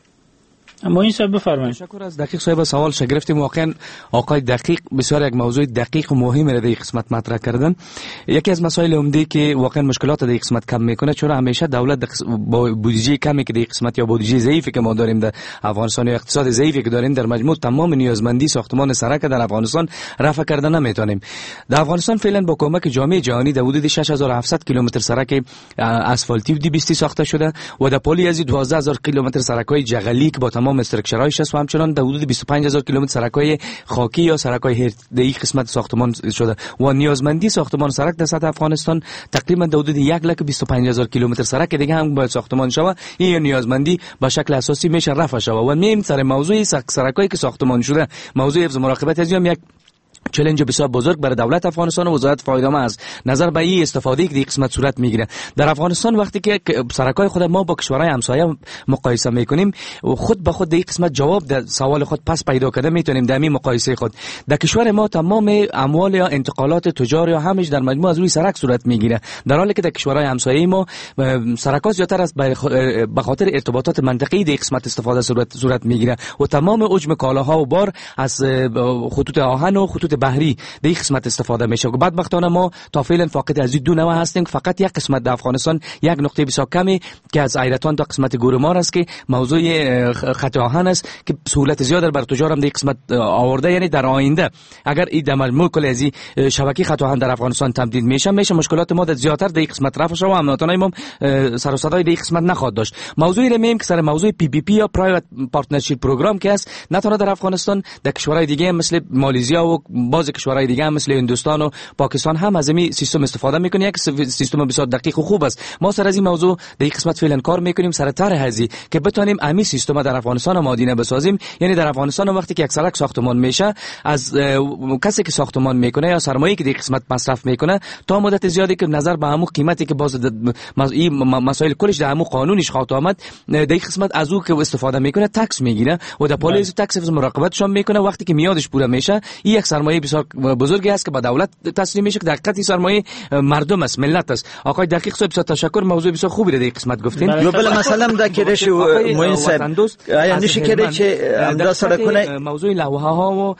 معین صاحب بفرمایید. تشکر از دقیق صاحب سوال شگرفتیم. واقعا آقای دقیق بسیار یک موضوع دقیق و مهم را در این قسمت مطرح کردن. یکی از مسائل عمده که واقعا مشکلات در این قسمت کم میکنه، چون همیشه دولت با بودجه کمی که در این قسمت یا بودجه ضعیفی که ما داریم در افغانستان یا اقتصاد ضعیفی که داریم در مجموع تمام نیازمندی ساختمان سرک در افغانستان رفع کرده نمیتونیم. در افغانستان فعلا با کمک جامعه جهانی در حدود 6700 کیلومتر سرک اسفالتی دیبستی ساخته شده و در پلی از 12000 کیلومتر سرک‌های جغلی که با تمام استراکچرهایش است و همچنان در حدود 25000 کیلومتر سرک‌های خاکی یا سرک‌های هرده‌ای قسمت ساختمان شده و نیازمندی ساختمان سرک در سطح افغانستان تقریبا در حدود 1,25,000 کیلومتر سرک دیگه هم باید ساختمان شود. این نیازمندی به شکل اساسی میشه رفع شود و میم سر موضوع سرک‌هایی که ساختمان شده، موضوع حفظ مراقبت از یک چالش بسیار بزرگ برای دولت افغانستان و وزارت فایده‌مند است. نظر به این استفاده که در قسمت صورت میگیره در افغانستان وقتی که سرکای خود ما با کشورهای همسایه مقایسه میکنیم و خود به خود در این قسمت جواب در سوال خود پس پیدا کرده میتونیم در این مقایسه خود. در کشور ما تمام اموال یا انتقالات تجاری یا همش در مجموع از روی سرک صورت میگیره، در حالی که در کشورهای همسایه ما سرک‌ها زیاتر از به خاطر ارتباطات منطقه‌ای در قسمت استفاده صورت میگیره و تمام حجم کالاها و بار از خطوط آهن و خطوط بحری در این قسمت استفاده میشه و بدبختانه ما تا فعلا فاقد از این دو نوع هستیم. فقط یک قسمت در افغانستان یک نقطه بسیار کمی که از ایرتان تا قسمت گورمار است که موضوع خط آهن است که سهولت زیاد بر تجار هم در قسمت آورده. یعنی در آینده اگر این در مجموع کل از شبکه خط آهن در افغانستان تمدید میشه مشکلات ما زیادتر در این قسمت رفع شود و امنیت‌های ما سر و صدای در این قسمت نخواهد داشت. موضوعی را میگیم که سر موضوع PPP یا پرایوت پارتنرشیپ پروگرام که است، نه تنها در افغانستان، در کشورهای دیگه مثل مالزیا و بعضی کشورهای دیگه هم مثل هندوستان و پاکستان هم از این سیستم استفاده میکنه. یک سیستم بسیار دقیق و خوب است. ما سر از این موضوع در این قسمت فعلا کار میکنیم سر طرح هزی که بتونیم امی سیستم در افغانستان مادینه بسازیم. یعنی در افغانستان وقتی که یک سرک ساختمان میشه، از کسی که ساختمان میکنه یا سرمایه‌ای که در قسمت مصرف میکنه تا مدت زیادی که نظر به همون قیمتی که باز این مسائل کلش در همون قانونش خواهد آمد، در این قسمت از او که استفاده میکنه تکس میگیره و در پالیز تکس مراقبتش هم میکنه. وقتی که میادش پوره میشه، این یک سرمایه بسیار بزرگی است که با دولت تسلیم میشه که در حقیقت سرمایه مردم است، ملت است. آقای دقیق صاحب بسیار تشکر، موضوع بسیار خوبی در این قسمت گفتین. یو بل مثلا دا کېدای شي موین صاحب آیا نشي کېدای چې همدا سړکونه موضوع لوحه ها و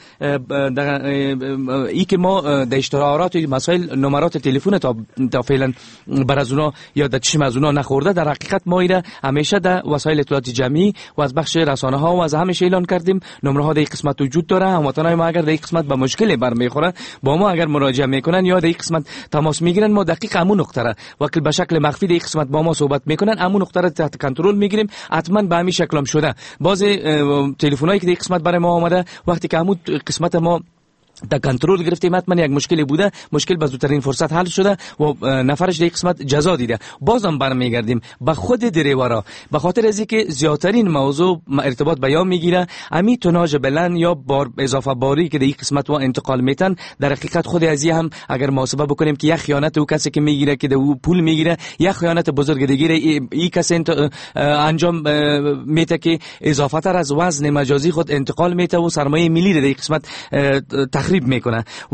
ای که ما در اشتراعات مسائل نمرات تلفن تا فعلا بر از اونا یا در چشم از اونا نخورده، در حقیقت ما ایره همیشه در وسایل اطلاعات جمعی و از بخش رسانه ها و از همش اعلان کردیم. نمره ها در این قسمت وجود داره. هموطنان ما اگر در این قسمت به مشکل مشکلی برمیخوره با ما اگر مراجعه میکنن یا در این قسمت تماس میگیرن، ما دقیق همون نقطه را وقتی به شکل مخفی در این قسمت با ما صحبت میکنن، همون نقطه را تحت کنترل میگیریم. حتما به همین شکلم شده. باز تلفنایی که در این قسمت برای ما آمده، وقتی که همون قسمت ما در کنترل گرفتیم، حتما یک مشکلی بوده، مشکل به زودترین فرصت حل شده و نفرش در قسمت جزا دیده. بازم برمیگردیم به خود دریورا، به خاطر از اینکه زیادترین موضوع ارتباط بیان میگیره امی توناژ بلند یا بار اضافه باری که در این قسمت و انتقال میتن. در حقیقت خود از این هم اگر محاسبه بکنیم که یک خیانت او کسی که میگیره که او پول میگیره، یک خیانت بزرگ دیگه این کسی انجام میته که اضافه تر از وزن مجازی خود انتقال میته و سرمایه ملی در این قسمت تخریب میکنه و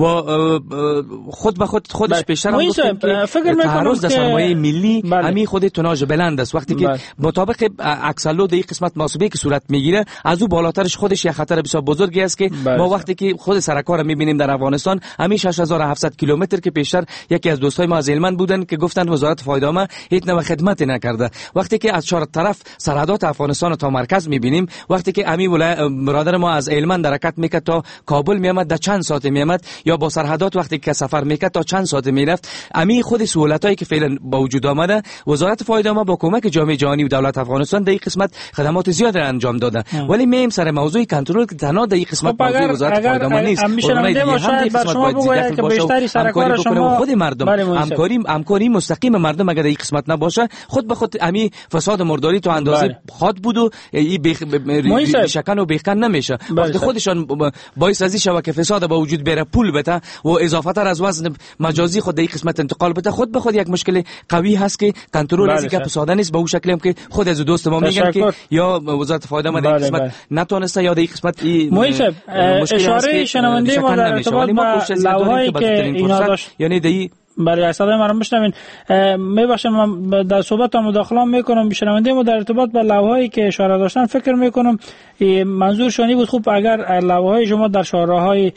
خود به خودش پیشتر هم گفتم که تعرض در سرمایه ملی همین خود توناژ بلند است. وقتی که مطابق اکسلو در این قسمت محاسبه که صورت میگیره، از او بالاترش خودش یک خطر بسیار بزرگی است که ما وقتی که خود سرکار میبینیم در افغانستان، همین 6700 کیلومتر که پیشتر یکی از دوستای ما از هلمند بودن که گفتن وزارت فایده‌نامه هیچ نوع خدمت نکرده. وقتی که از چهار طرف سرحدات افغانستان تا مرکز میبینیم، وقتی که همین برادر ما از هلمند حرکت میکرد تا کابل میامد در چند ساعت میامد، یا با سرحدات وقتی که سفر میکرد تا چند ساعت میرفت. همین خود سهولتایی که فعلا با وجود آمده، وزارت فایده‌نامه با کمک جامعه جهانی و دولت افغانستان در این قسمت خدمات زیاد انجام داده، ولی میم سر موضوع کنترل که تنها در این قسمت موضوع وزارت فایده‌نامه نیست. بر شما بگوید که بیشتری سرکار شما خود مردم همکاری مستقیم مردم اگر در این قسمت نباشه، خود به خود همین فساد مرداری تو اندازه خاط بود و این شکن و بیخکن نمیشه. وقتی خودشان باعث ازی شوه که فساد با وجود بره، پول بده و اضافه تر از وزن مجازی خود در این قسمت انتقال بده، خود به خود یک مشکل قوی هست که کنترل از اینکه فساد نیست به اون شکلی هم که خود از دوست ما میگن که یا وزارت فایده‌نامه در این قسمت نتونسته یا در این قسمت اشاره شنونده ما در ارتباط با لوحه‌ای که اینا داشت، یعنی دی برای صدای من بشنوین. میباشم من در صحبت مداخله میکنم. شنونده ما در ارتباط با لوحه‌ای که اشاره داشتن فکر میکنم منظور شانی بود. خوب اگر لوحه‌های شما در شهرهای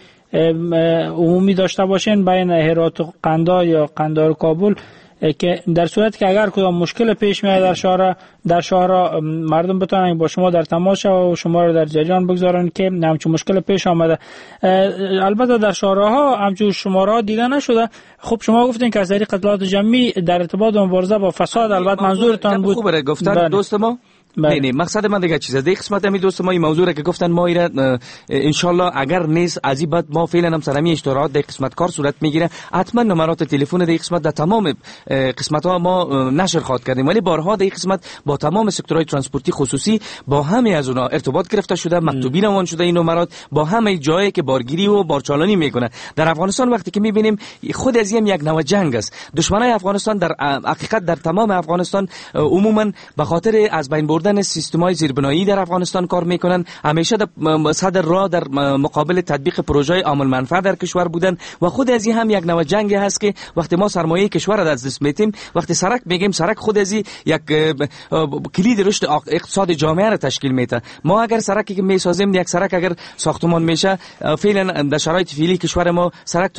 عمومی داشته باشین بین هرات و قندار یا قندار و کابل، که در صورت که اگر کدام مشکل پیش میاد در شهر مردم بتونن با شما در تماس و شما رو در جریان بگذارن که همچون مشکل پیش آمده. البته در شهرها همچون شماره دیده نشده. خب شما گفتین که از طریق اطلاعات جمعی در ارتباط با مبارزه با فساد البته منظورتان بود. خوبه گفتن دوست ما. نه مقصد من دیگه چیزه. در قسمت همین دوست ما این موضوع را که گفتن ما ایره ان شاء الله اگر نیست از این بعد ما فعلا هم سرمی اشتراحات در قسمت کار صورت میگیره. حتما نمرات تلفن در قسمت در تمام قسمت ها ما نشر خواهد کردیم، ولی بارها در قسمت با تمام سکتورهای ترانسپورتی خصوصی با همه از اونها ارتباط گرفته شده، مکتوبی روان شده این نمرات با همه جایی که بارگیری و بارچالانی میکنه. در افغانستان وقتی که میبینیم خود از این یک نوع جنگ است. دشمنای افغانستان در حقیقت در تمام افغانستان عموما به خاطر از بین بردن سیستم‌های زیربنایی در افغانستان کار میکنن. همیشه در صدر راه در مقابل تطبیق پروژه عامل منفعه در کشور بودن و خود از این هم یک نوع جنگ هست که وقتی ما سرمایه کشور را از دست میدیم، وقتی سرک میگیم سرک خود از این یک کلید رشد اقتصاد جامعه را تشکیل میده. ما اگر سرکی که میسازیم یک سرک اگر ساختمان میشه، فعلا در شرایط فعلی کشور ما سرک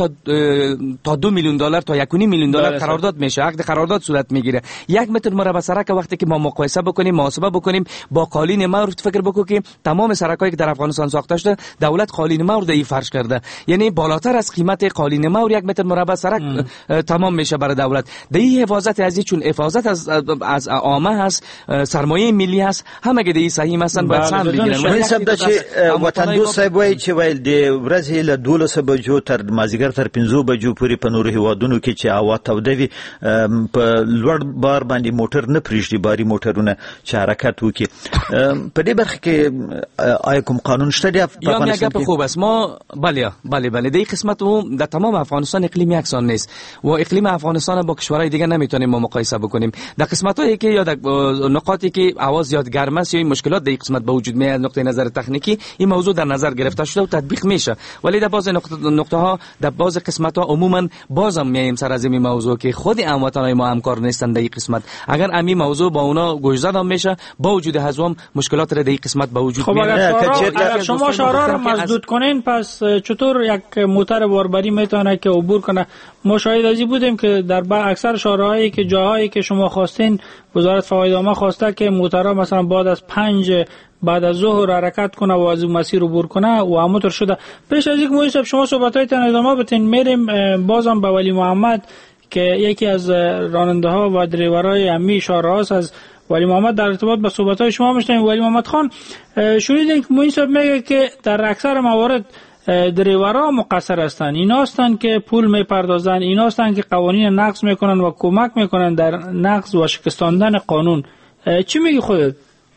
تا 2 میلیون دلار تا 1.5 میلیون دلار قرارداد میشه، عقد قرارداد صورت میگیره. 1 متر مربع سرک وقتی که ما مقایسه بکنیم محاسبه بکنیم با قالین مور، فکر بکن که تمام سرکایی که در افغانستان ساخته شده دولت قالین مور دی فرش کرده، یعنی بالاتر از قیمت قالین مور 1 متر مربع سرک تمام میشه برای دولت. دی حفاظت از این چون حفاظت از عامه هست، سرمایه ملی هست، همه که دی صحیح هستن باید سهم بگیرن. ولی سبب چې وطن دوست صاحب وایي چې ویل د ورځې له 12 بجو تر مازیګر تر 15 بجو پورې په نورو هیوادونو کې چې هوا توده وي په لوړ بار باندې موټر نه پریږدي، باري موټرونه چې حرکت وکړي. په دې برخه کې آیا کوم قانون شته دی په افغانستان کې؟ خوب است. ما بله د این قسمت در تمام افغانستان اقلیم یکسان نیست و اقلیم افغانستان با کشورهای دیگه نمیتونیم ما مقایسه بکنیم. در قسمتایی که یا در نقاطی که هوا زیاد گرم است یا مشکلات در این قسمت به وجود میاد از نقطه نظر تکنیکی، این موضوع در نظر گرفته شده و تطبیق میشه، ولی در بعض نقطه ها در بعض قسمت ها عموما بازم میایم سر از این موضوع که خود هموطنان ما همکار نیستند در این قسمت. اگر همین موضوع با اونا گوشزد میشه با وجود هزوم مشکلات در این قسمت به وجود میاد. اگر شما شارع رو مسدود کنین، پس چطور یک موتر باربری میتونه که عبور کنه؟ ما شاهد ازی بودیم که در اکثر شارع‌هایی که جاهایی که شما خواستین وزارت فایده‌نامه خواسته که موترها مثلا بعد از 5 بعد از ظهر حرکت کنه و از مسیر عبور کنه و همونطور شده. پیش از اینکه مویز صاحب شما صحبتایتان ادامه بدین، میریم بازم به ولی محمد که یکی از راننده ها و دریورای امی شارهاست. از ولی محمد در ارتباط با صحبت‌های شما میشنویم. ولی محمد خان، شنیدین که مویز صاحب میگه که در اکثر موارد دریورا مقصر هستند، اینا هستند که پول میپردازن، اینا هستند که قوانین نقض میکنن و کمک میکنن در نقض و شکستاندن قانون. چی میگی خودت؟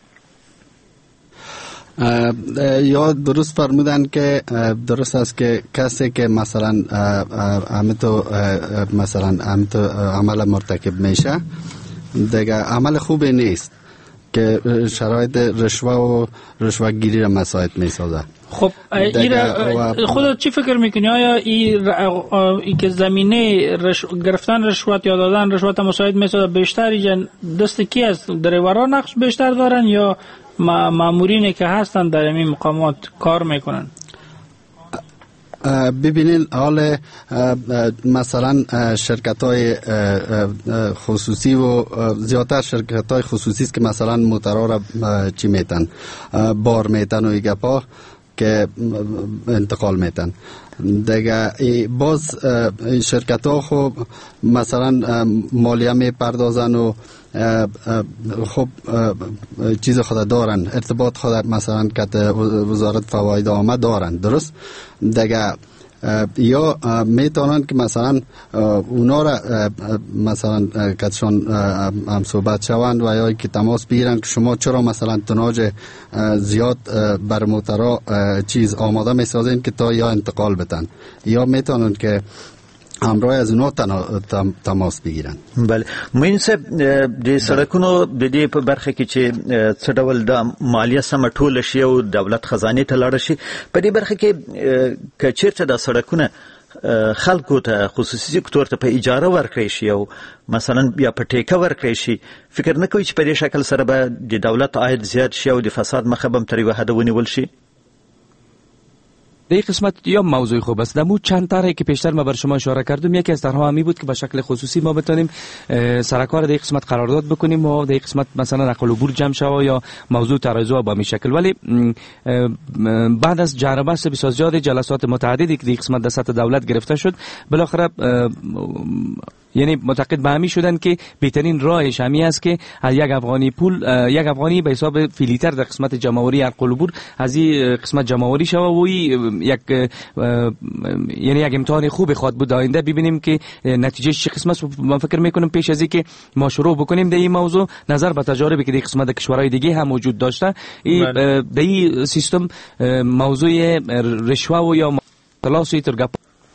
یا درست فرمودن که درست است که کسی که مثلا عمل مرتکب میشه دیگه عمل خوبی نیست که شرایط رشوه و رشوه‌گیری را مساعد میسازه. خب خودت چی فکر میکنی؟ آیا این که زمینه گرفتن رشوت یا دادن رشوت مساعد میسازه بیشتر دست کی است؟ دریورا نقش بیشتر دارن یا مامورینی که هستن در این مقامات کار میکنن؟ ببینین حال مثلا شرکت های خصوصی و زیادتر شرکت های خصوصی است که مثلا موترها را چی میتن بار میتن و ایگپا که انتقال میتن دیگه. باز شرکت ها خب مثلا مالیه میپردازن و خب چیز خود دارن، ارتباط خود مثلا که وزارت فواید آمد دارن، درست دیگه. یا میتونن که مثلا اونا را مثلا کتشان هم صحبت شوند و یا که تماس بگیرن که شما چرا مثلا تناج زیاد بر موترها چیز آماده میسازین که تا یا انتقال بدن، یا میتونن که همراه از اونا تماس بگیرن. بله موین صاحب، د سړکونو د دې په برخه کې چې څه ډول د مالیه سم ټول شي او دولت خزانه ته لاړ شي، په دې برخه کې که چیرته د سړکونو خلکو ته خصوصي سکتور ته په اجاره ورکړی شي او مثلا یا په ټیکه ورکړی شي، فکر نه کوي چې په دې شکل سره به د دولت عاید زیات شي او د فساد مخه به تر یوه حده ونیول شي؟ در این قسمت یا موضوع خوب است. دمو چند طرحی که پیشتر ما بر شما اشاره کردم، یکی از طرح‌ها همی بود که به شکل خصوصی ما بتونیم سرکار در این قسمت قرارداد بکنیم و در این قسمت مثلا نقل و عبور جمع شود یا موضوع ترازو با می شکل. ولی بعد از جربه بسیار زیاد جلسات متعددی که در این قسمت در سطح دولت گرفته شد، بالاخره یعنی معتقد به همی شدن که بهترین راهش همی است که از یک افغانی به حساب فیلیتر در قسمت جمع‌آوری نقل و عبور از این قسمت جمع‌آوری شود و یک امتحان خوب خواهد بود آینده. ببینیم که نتیجه چه قسم است. من فکر میکنم پیش از اینکه ما شروع بکنیم در این موضوع، نظر به تجاربی که در قسمت کشورهای دیگه هم موجود داشته، در این سیستم موضوع رشوه و یا تلاش ترگپ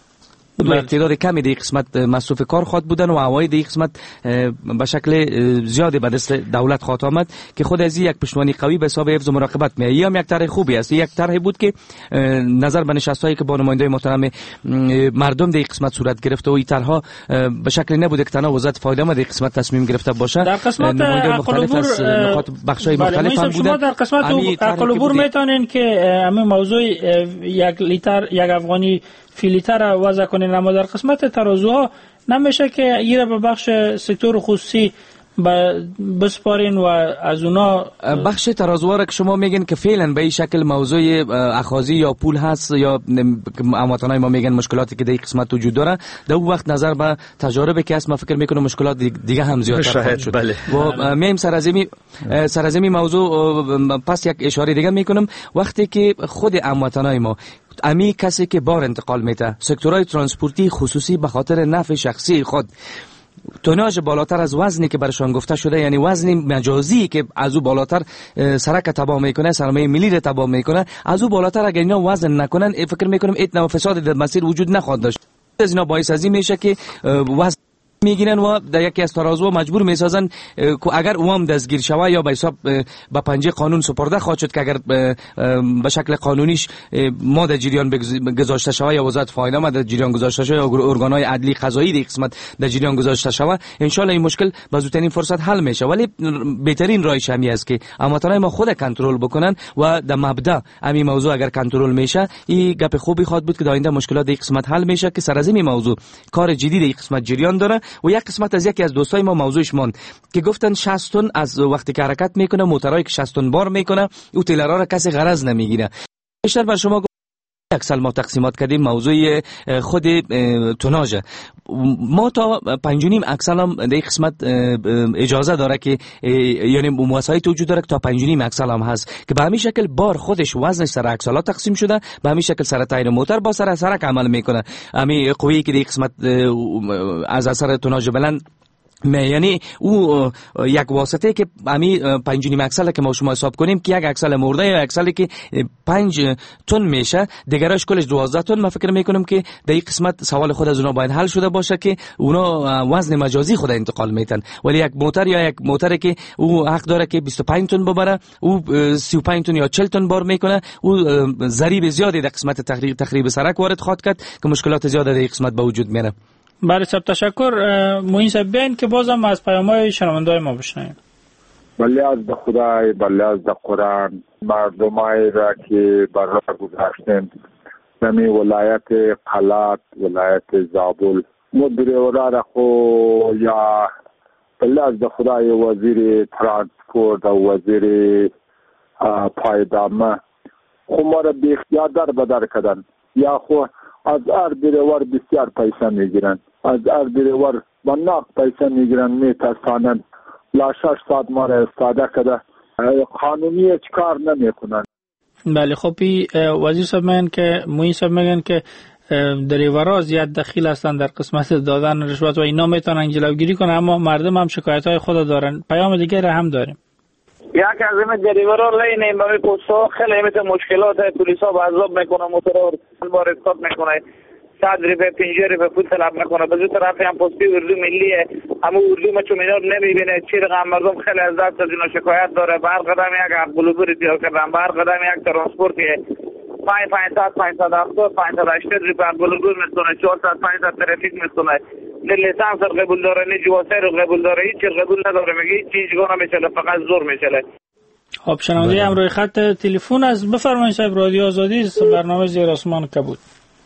و تعداد کمی در قسمت مصروف کار خواهد بودن و عواید در قسمت به شکل زیادی به دست دولت خواهد آمد که خود از یک پشتوانی قوی به حساب حفظ و مراقبت میاد. یا یک طرح خوبی است. یک طرحی بود که نظر به نشست‌هایی که با نمایندگان محترم مردم در قسمت صورت گرفته و این طرح‌ها به شکل نبوده که تنها وزارت فایده ما در قسمت تصمیم گرفته باشه. در قسمت مختلف از نقاط بخش‌های مختلف هم بودن. در قسمت نقل و عبور میتونین که همین موضوع یک لیتر یک افغانی فی لیتر وضع کنین، اما در قسمت ترازوها نمیشه که ایره به بخش سکتور خصوصی بسپارین و از اونا بخش ترازوها را که شما میگین که فعلا به این شکل موضوع اخاذی یا پول هست یا هموطنای ما میگن مشکلاتی که در این قسمت وجود داره، در اون وقت نظر به تجاربی که هست ما فکر میکنم مشکلات دیگه هم زیادتر خواهد شد. بله. و میم سرازمی موضوع پس یک اشاره دیگه میکنم، وقتی که خود هموطنای ما امی کسی که بار انتقال میده، سکتورهای ترانسپورتی خصوصی به خاطر نفع شخصی خود توناژ بالاتر از وزنی که برشان گفته شده، یعنی وزن مجازی که از او بالاتر سرک تباه میکنه، سرمایه ملی را تباه میکنه، از او بالاتر اگر اینا وزن نکنن فکر میکنم اتنا و فساد در مسیر وجود نخواهد داشت. از اینا باعث ازی میشه که وزن میگیرن و در یکی از ترازو مجبور میسازن که اگر اوام دستگیر شوه یا به حساب با پنجه قانون سپرده خواهد شد که اگر به شکل قانونیش ما در جریان گذاشته شوه یا وزارت فایده ما در جریان گذاشته شوه یا ارگانهای عدلی قضایی در قسمت در جریان گذاشته شوه، ان شاء الله این مشکل به زودترین فرصت حل میشه. ولی بهترین راهش همین است که هموطنان ما خود کنترل بکنن و در مبدا همین موضوع اگر کنترل میشه این گپ خوبی خواهد بود که در آینده مشکلات در قسمت حل میشه که سرازمی موضوع کار جدید در قسمت جریان داره و یک قسمت از یکی از دوستای ما موضوعش ماند که گفتن 60 تن از وقتی که حرکت میکنه، موتورایی که 60 تن بار میکنه او تیلرها را کسی غرض نمیگیره. بیشتر بر شما اکسل ما تقسیمات کردیم موضوع خود توناژ. ما تا 5.5 اکسل هم در قسمت اجازه داره که یعنی مواسایت وجود داره که تا 5.5 اکسل هم هست که به همین شکل بار خودش وزنش سر اکسل ها تقسیم شده، به همین شکل سر تایر موتور با سر سرک عمل میکنه. همین قوی که در قسمت از اثر توناژ بلند یعنی او یک واسطه که همین 5.5 اکسل که ما شما حساب کنیم که یک اکسل مرده یا اکسلی که 5 تن میشه، دیگرش کلش 12 تن. من فکر میکنم که در این قسمت سوال خود از اونا باید حل شده باشه که اونا وزن مجازی خود انتقال میتن، ولی یک موتور یا یک موتوری که او حق داره که 25 تن ببره، او 35 تن یا 40 تن بار میکنه، او ضریب زیادی در قسمت تخریب سرک وارد خواهد کرد که مشکلات زیادی در این قسمت به وجود میاره. بله صاحب تشکر. معین صاحب بیاین که بازم از پیام‌های شنونده‌های ما بشنویم. بله از خدای، بله از قرآن، مردمایی را که بر راه گذاشتن نمی ولایت قلات، ولایت زابل مدیر وراره خو یا بله از خدای وزیر ترانسپورت و وزیر پایدامه خو ما را بی اختیار در بدر کردن، یا خو از هر دیروار بسیار پیسه میگیرن، از هر دیروار بناک پیسه میگیرن، میترسانن. لا 6 ساعت ما را استاده کرده، قانونی هیچ کار نمیکنن. بله خب وزیر صاحب میگن که معین صاحب میگن که دریورا زیاد دخیل هستن در قسمت دادن رشوت و اینا میتونن جلوگیری کنن، اما مردم هم شکایت‌های خود دارن. پیام دیگه را هم داریم. یک از این دریورا لین مامی پوستا خیلی میت مشکلات پلیسا با عذاب میکنه، موتور بار استاپ میکنه، 100 روپیه 50 روپیه پول طلب میکنه. به دو طرف هم پستی اردو ملیه، اما اردو ما چون اینا نمیبینه، چی رقم مردم خیلی از دست از اینا شکایت داره. بر قدم یک بلوبری دیار کردن، بر قدم یک ترانسپورتیه 500 570 580 روپیه بلوبر میتونه، 400 500 ترافیک میتونه، نه لیسانس قبول داره، نه جواز قبول داره، هیچ قبول نداره، میگه هیچ چیز گونه میچله، فقط زور میچله. خب شنونده هم روی خط تلفن از بفرمایید صاحب، رادیو آزادی برنامه زیر آسمان کبود.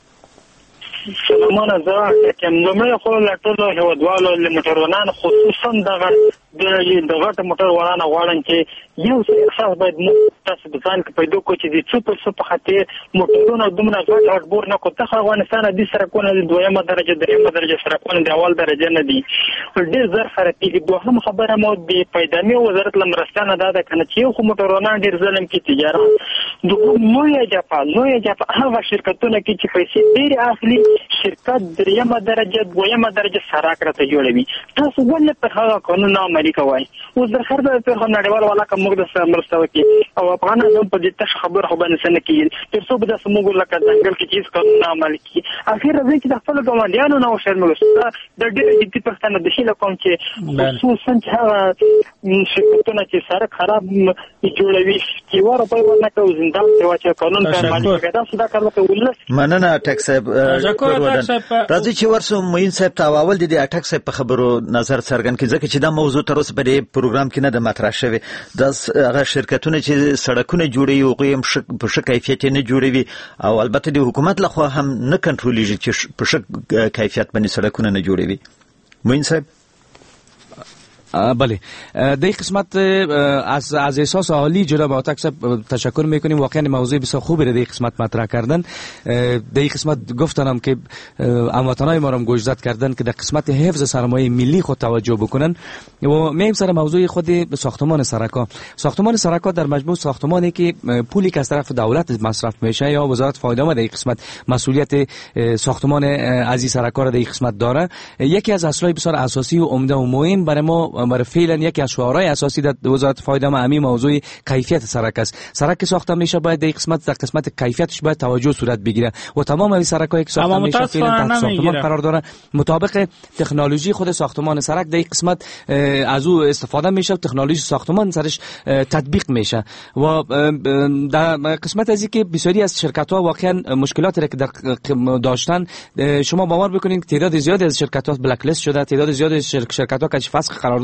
سلمان از لمړی خو له ټولو هیوادوالو له موټروانانو خصوصا دغه موټروانان غواړم چې یو څه احساس باید موږ تاسو د ځان کې پیدا کړو چې د څو په خاطر موټرونه دومره غټ بور نه کوي. ته افغانستان د سرکونو د دویمه درجه دریمه درجه سرکونو د اول درجه نه دي، ډېر زر سره پیږي. دوهم خبره مو د پیدامي وزارت لمرستانه دا ده کنه چې یو خو موټروانان ډېر ظلم کوي تجارت نوې جاپان هغه شرکتونه کې چې پیسې ډېر اخلي، شرکت دریمه درجه دویمه درجه سرک راته جوړوي. تاسو ولې په هغه قانون عملي کوئ؟ اوس د خیر په نړیوال ولاکه موږ د مرسته وکړي او افغانان په دې تش خبر خو باندې څنګه کیږي تر څو به د موږ لکه ځنګل کې چیز قانون عملي کړي. اخر راځي چې د خپل ګاونډیانو نو شرمول د ډېر جدي پښتنه د شیله کوم چې خصوصا چې هغه شرکتونه چې سرک خراب جوړوي چې ور په باندې کو زندان ته واچي قانون ته عملي کړي. دا څه کار وکړي ولس مننه اټک صاحب. راځي چې ورسو معین صاحب ته اول د اټک صاحب په خبرو نظر څرګند کړي ځکه چې دا موضوع تر اوسه په دې پروګرام کې نه د مطرح شوی. د هغه شرکتونه چې سړکونه جوړوي او په ښه کیفیت نه جوړوي او البته د حکومت لخوا هم نه کنټرولېږي چې په ښه کیفیت باندې سړکونه نه جوړوي. معین صاحب بله در این قسمت از احساس عالی جناب آتک صاحب تشکر میکنیم. واقعا موضوع بسیار خوبی را در این قسمت مطرح کردن. در این قسمت گفتنم که هموطنای ما را گوشزد کردن که در قسمت حفظ سرمایه ملی خود توجه بکنن و میایم سر موضوع خود ساختمان سرک‌ها. ساختمان سرک‌ها در مجموع ساختمانی که پولی که از طرف دولت مصرف میشه یا وزارت فایده در این قسمت مسئولیت ساختمان از این سرک‌ها را در این قسمت داره. یکی از اصلای بسیار اساسی و عمده و مهم برای ما فعلا یکی از شعارهای اساسی در وزارت فایده همین موضوع کیفیت سرک است. سرک که ساخته میشه باید در قسمت کیفیتش باید توجه صورت بگیره و تمام این سرک‌هایی که ساخته میشه فعلا تحت ساختمان قرار داره مطابق تکنولوژی خود ساختمان سرک در این قسمت از او استفاده میشه و تکنولوژی ساختمان سرش تطبیق میشه و در قسمت از اینکه بسیاری از شرکت‌ها واقعا مشکلاتی را که داشتن شما باور بکنید تعداد زیادی از شرکت‌ها بلک لیست شده، تعداد زیادی از شرکت‌ها که فسخ قرارداد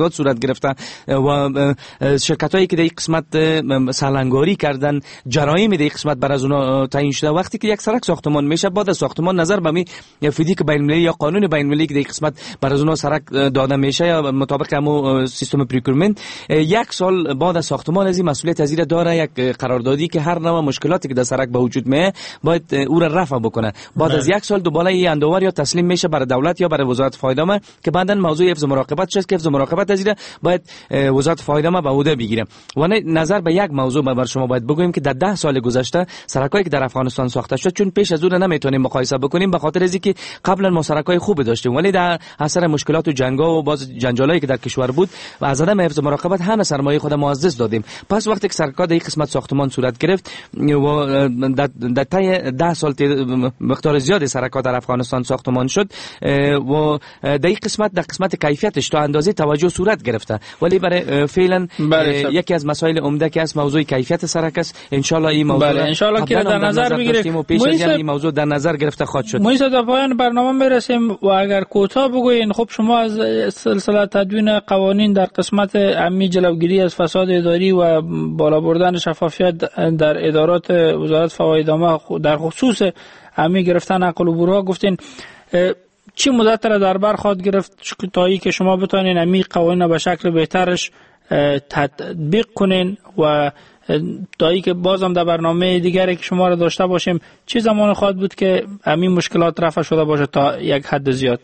تظاهرات صورت گرفته و شرکتایی که در این قسمت سالنگاری کردن جرایم در این قسمت بر از اونها تعیین شده. وقتی که یک سرک ساختمان میشه بعد از ساختمان نظر به فیزیک بین المللی یا قانون بین المللی که در این قسمت بر از اونها سرک داده میشه یا مطابق همون سیستم پریکورمنت 1 سال بعد از ساختمان از این مسئولیت از این داره یک قراردادی که هر نوع مشکلاتی که در سرک به وجود میاد باید او را رفع بکنه. بعد از 1 سال دوباره این اندوار یا تسلیم میشه برای دولت یا برای وزارت فایدامه که بعداً موضوع حفظ مراقبت شد که حفظ مراقبت از این باید وزارت فایدامه به عهده بگیره. و نظر به یک موضوع بر شما باید بگویم که در 10 سال گذشته سرکایی که در افغانستان ساخته شد چون پیش از اون نمیتونیم مقایسه بکنیم به خاطر اینکه قبلا ما سرکای خوب داشتیم ولی در اثر مشکلات و جنگا و باز جنجالایی که در کشور بود و از عدم حفظ مراقبت همه سرمایه خود ما از دست دادیم. پس وقتی که سرکار در این قسمت ساختمان صورت گرفت و در طی 10 سال مقدار زیادی سرکار در افغانستان ساختمان شد و در این قسمت در قسمت کیفیتش تا اندازه توجه صورت گرفته ولی برای فعلا یکی از مسائل عمده که است موضوع کیفیت سرک است. ان شاء الله این موضوع ان شاء الله که در نظر بگیریم و پیش از این موضوع در نظر گرفته خواهد شد. ما تا پایان برنامه برسیم و اگر کوتاه بگوین خب شما از سلسله تدوین قوانین در قسمت عمی جلوگیری از فساد اداری و بالا بردن شفافیت در ادارات وزارت فوایدامه در خصوص عمی گرفتن عقل و بورها گفتین چی مدت را در بر خواهد گرفت تا که شما بتونین عمی قوانین به شکل بهترش تطبیق کنین و تا که بازم در برنامه دیگری که شما را داشته باشیم چه زمان خواهد بود که همین مشکلات رفع شده باشه تا یک حد زیاد؟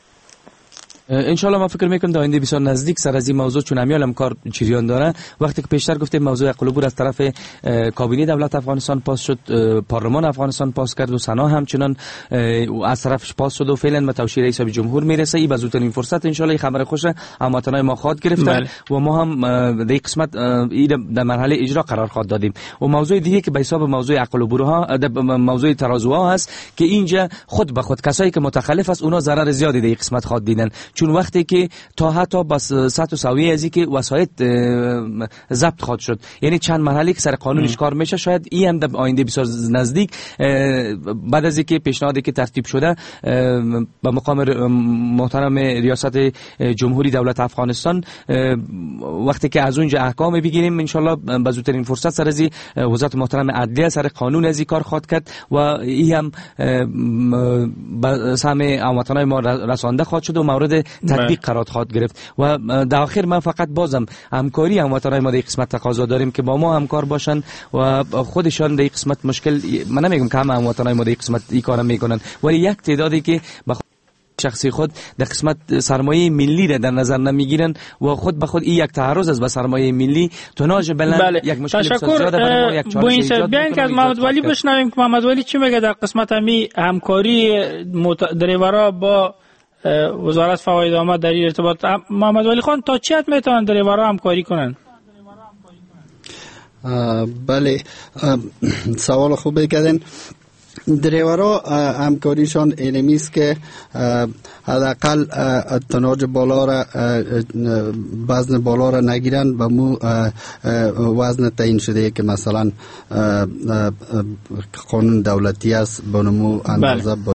انشالله ما فکر میکنم در آینده بسیار نزدیک سر از این موضوع چون همیال کار جریان داره. وقتی که پیشتر گفتیم موضوع عقل و بور از طرف کابینه دولت افغانستان پاس شد، پارلمان افغانستان پاس کرد و سنا همچنان از طرفش پاس شد و فعلا به توشیح رئیس جمهور میرسه. این بزودترین فرصت انشالله خبر خوشه هموطنان ما خواهد گرفتن و ما هم در قسمت در مرحله اجرا قرار خواهد دادیم. و موضوع دیگه که به حساب موضوع عقل و بورها موضوع ترازوها هست که اینجا خود به خود کسایی که متخلف است اونا ضرر زیادی در این قسمت خواهد دیدن چون وقتی که تا حتی بس سطح سویه ازی که وسایت ضبط خواهد شد یعنی چند مرحله که سر قانونش کار میشه شاید این هم در آینده بسیار نزدیک بعد از اینکه پیشنهادی که ترتیب شده به مقام محترم ریاست جمهوری دولت افغانستان وقتی که از اونجا احکام بگیریم ان شاء الله به زودترین فرصت سر از وزارت محترم عدلیه سر قانون ازی کار خواهد کرد و این هم به سهم هموطنان ما رسانده خواهد شد و مورد تطبیق قرار خواهد گرفت. و در آخر من فقط بازم همکاری هموطنان ما در این قسمت تقاضا داریم که با ما همکار باشن و خودشان در این قسمت مشکل من نمیگم که همه هموطنان ما در این قسمت این کارا میکنن ولی یک تعدادی که شخصی خود در قسمت سرمایه ملی را در نظر نمیگیرن و خود به خود این یک تعرض است به سرمایه ملی توناژ بلند یک مشکل بسیار زیاده برای ما یک چالش ایجاد بیان که از محمد ولی بشنویم که محمد ولی چی میگه در قسمت همکاری دریورا با وزارت فوایدامه در این ارتباط. محمد ولی خان تا چه حد میتونن دریورا همکاری کنن؟ بله سوال خوبی کردن. دریورا همکاریشان اینمی است که حداقل تناج بالا را وزن بالا را نگیرن و مو وزن تعیین شده که مثلا قانون دولتی است با نمو اندازه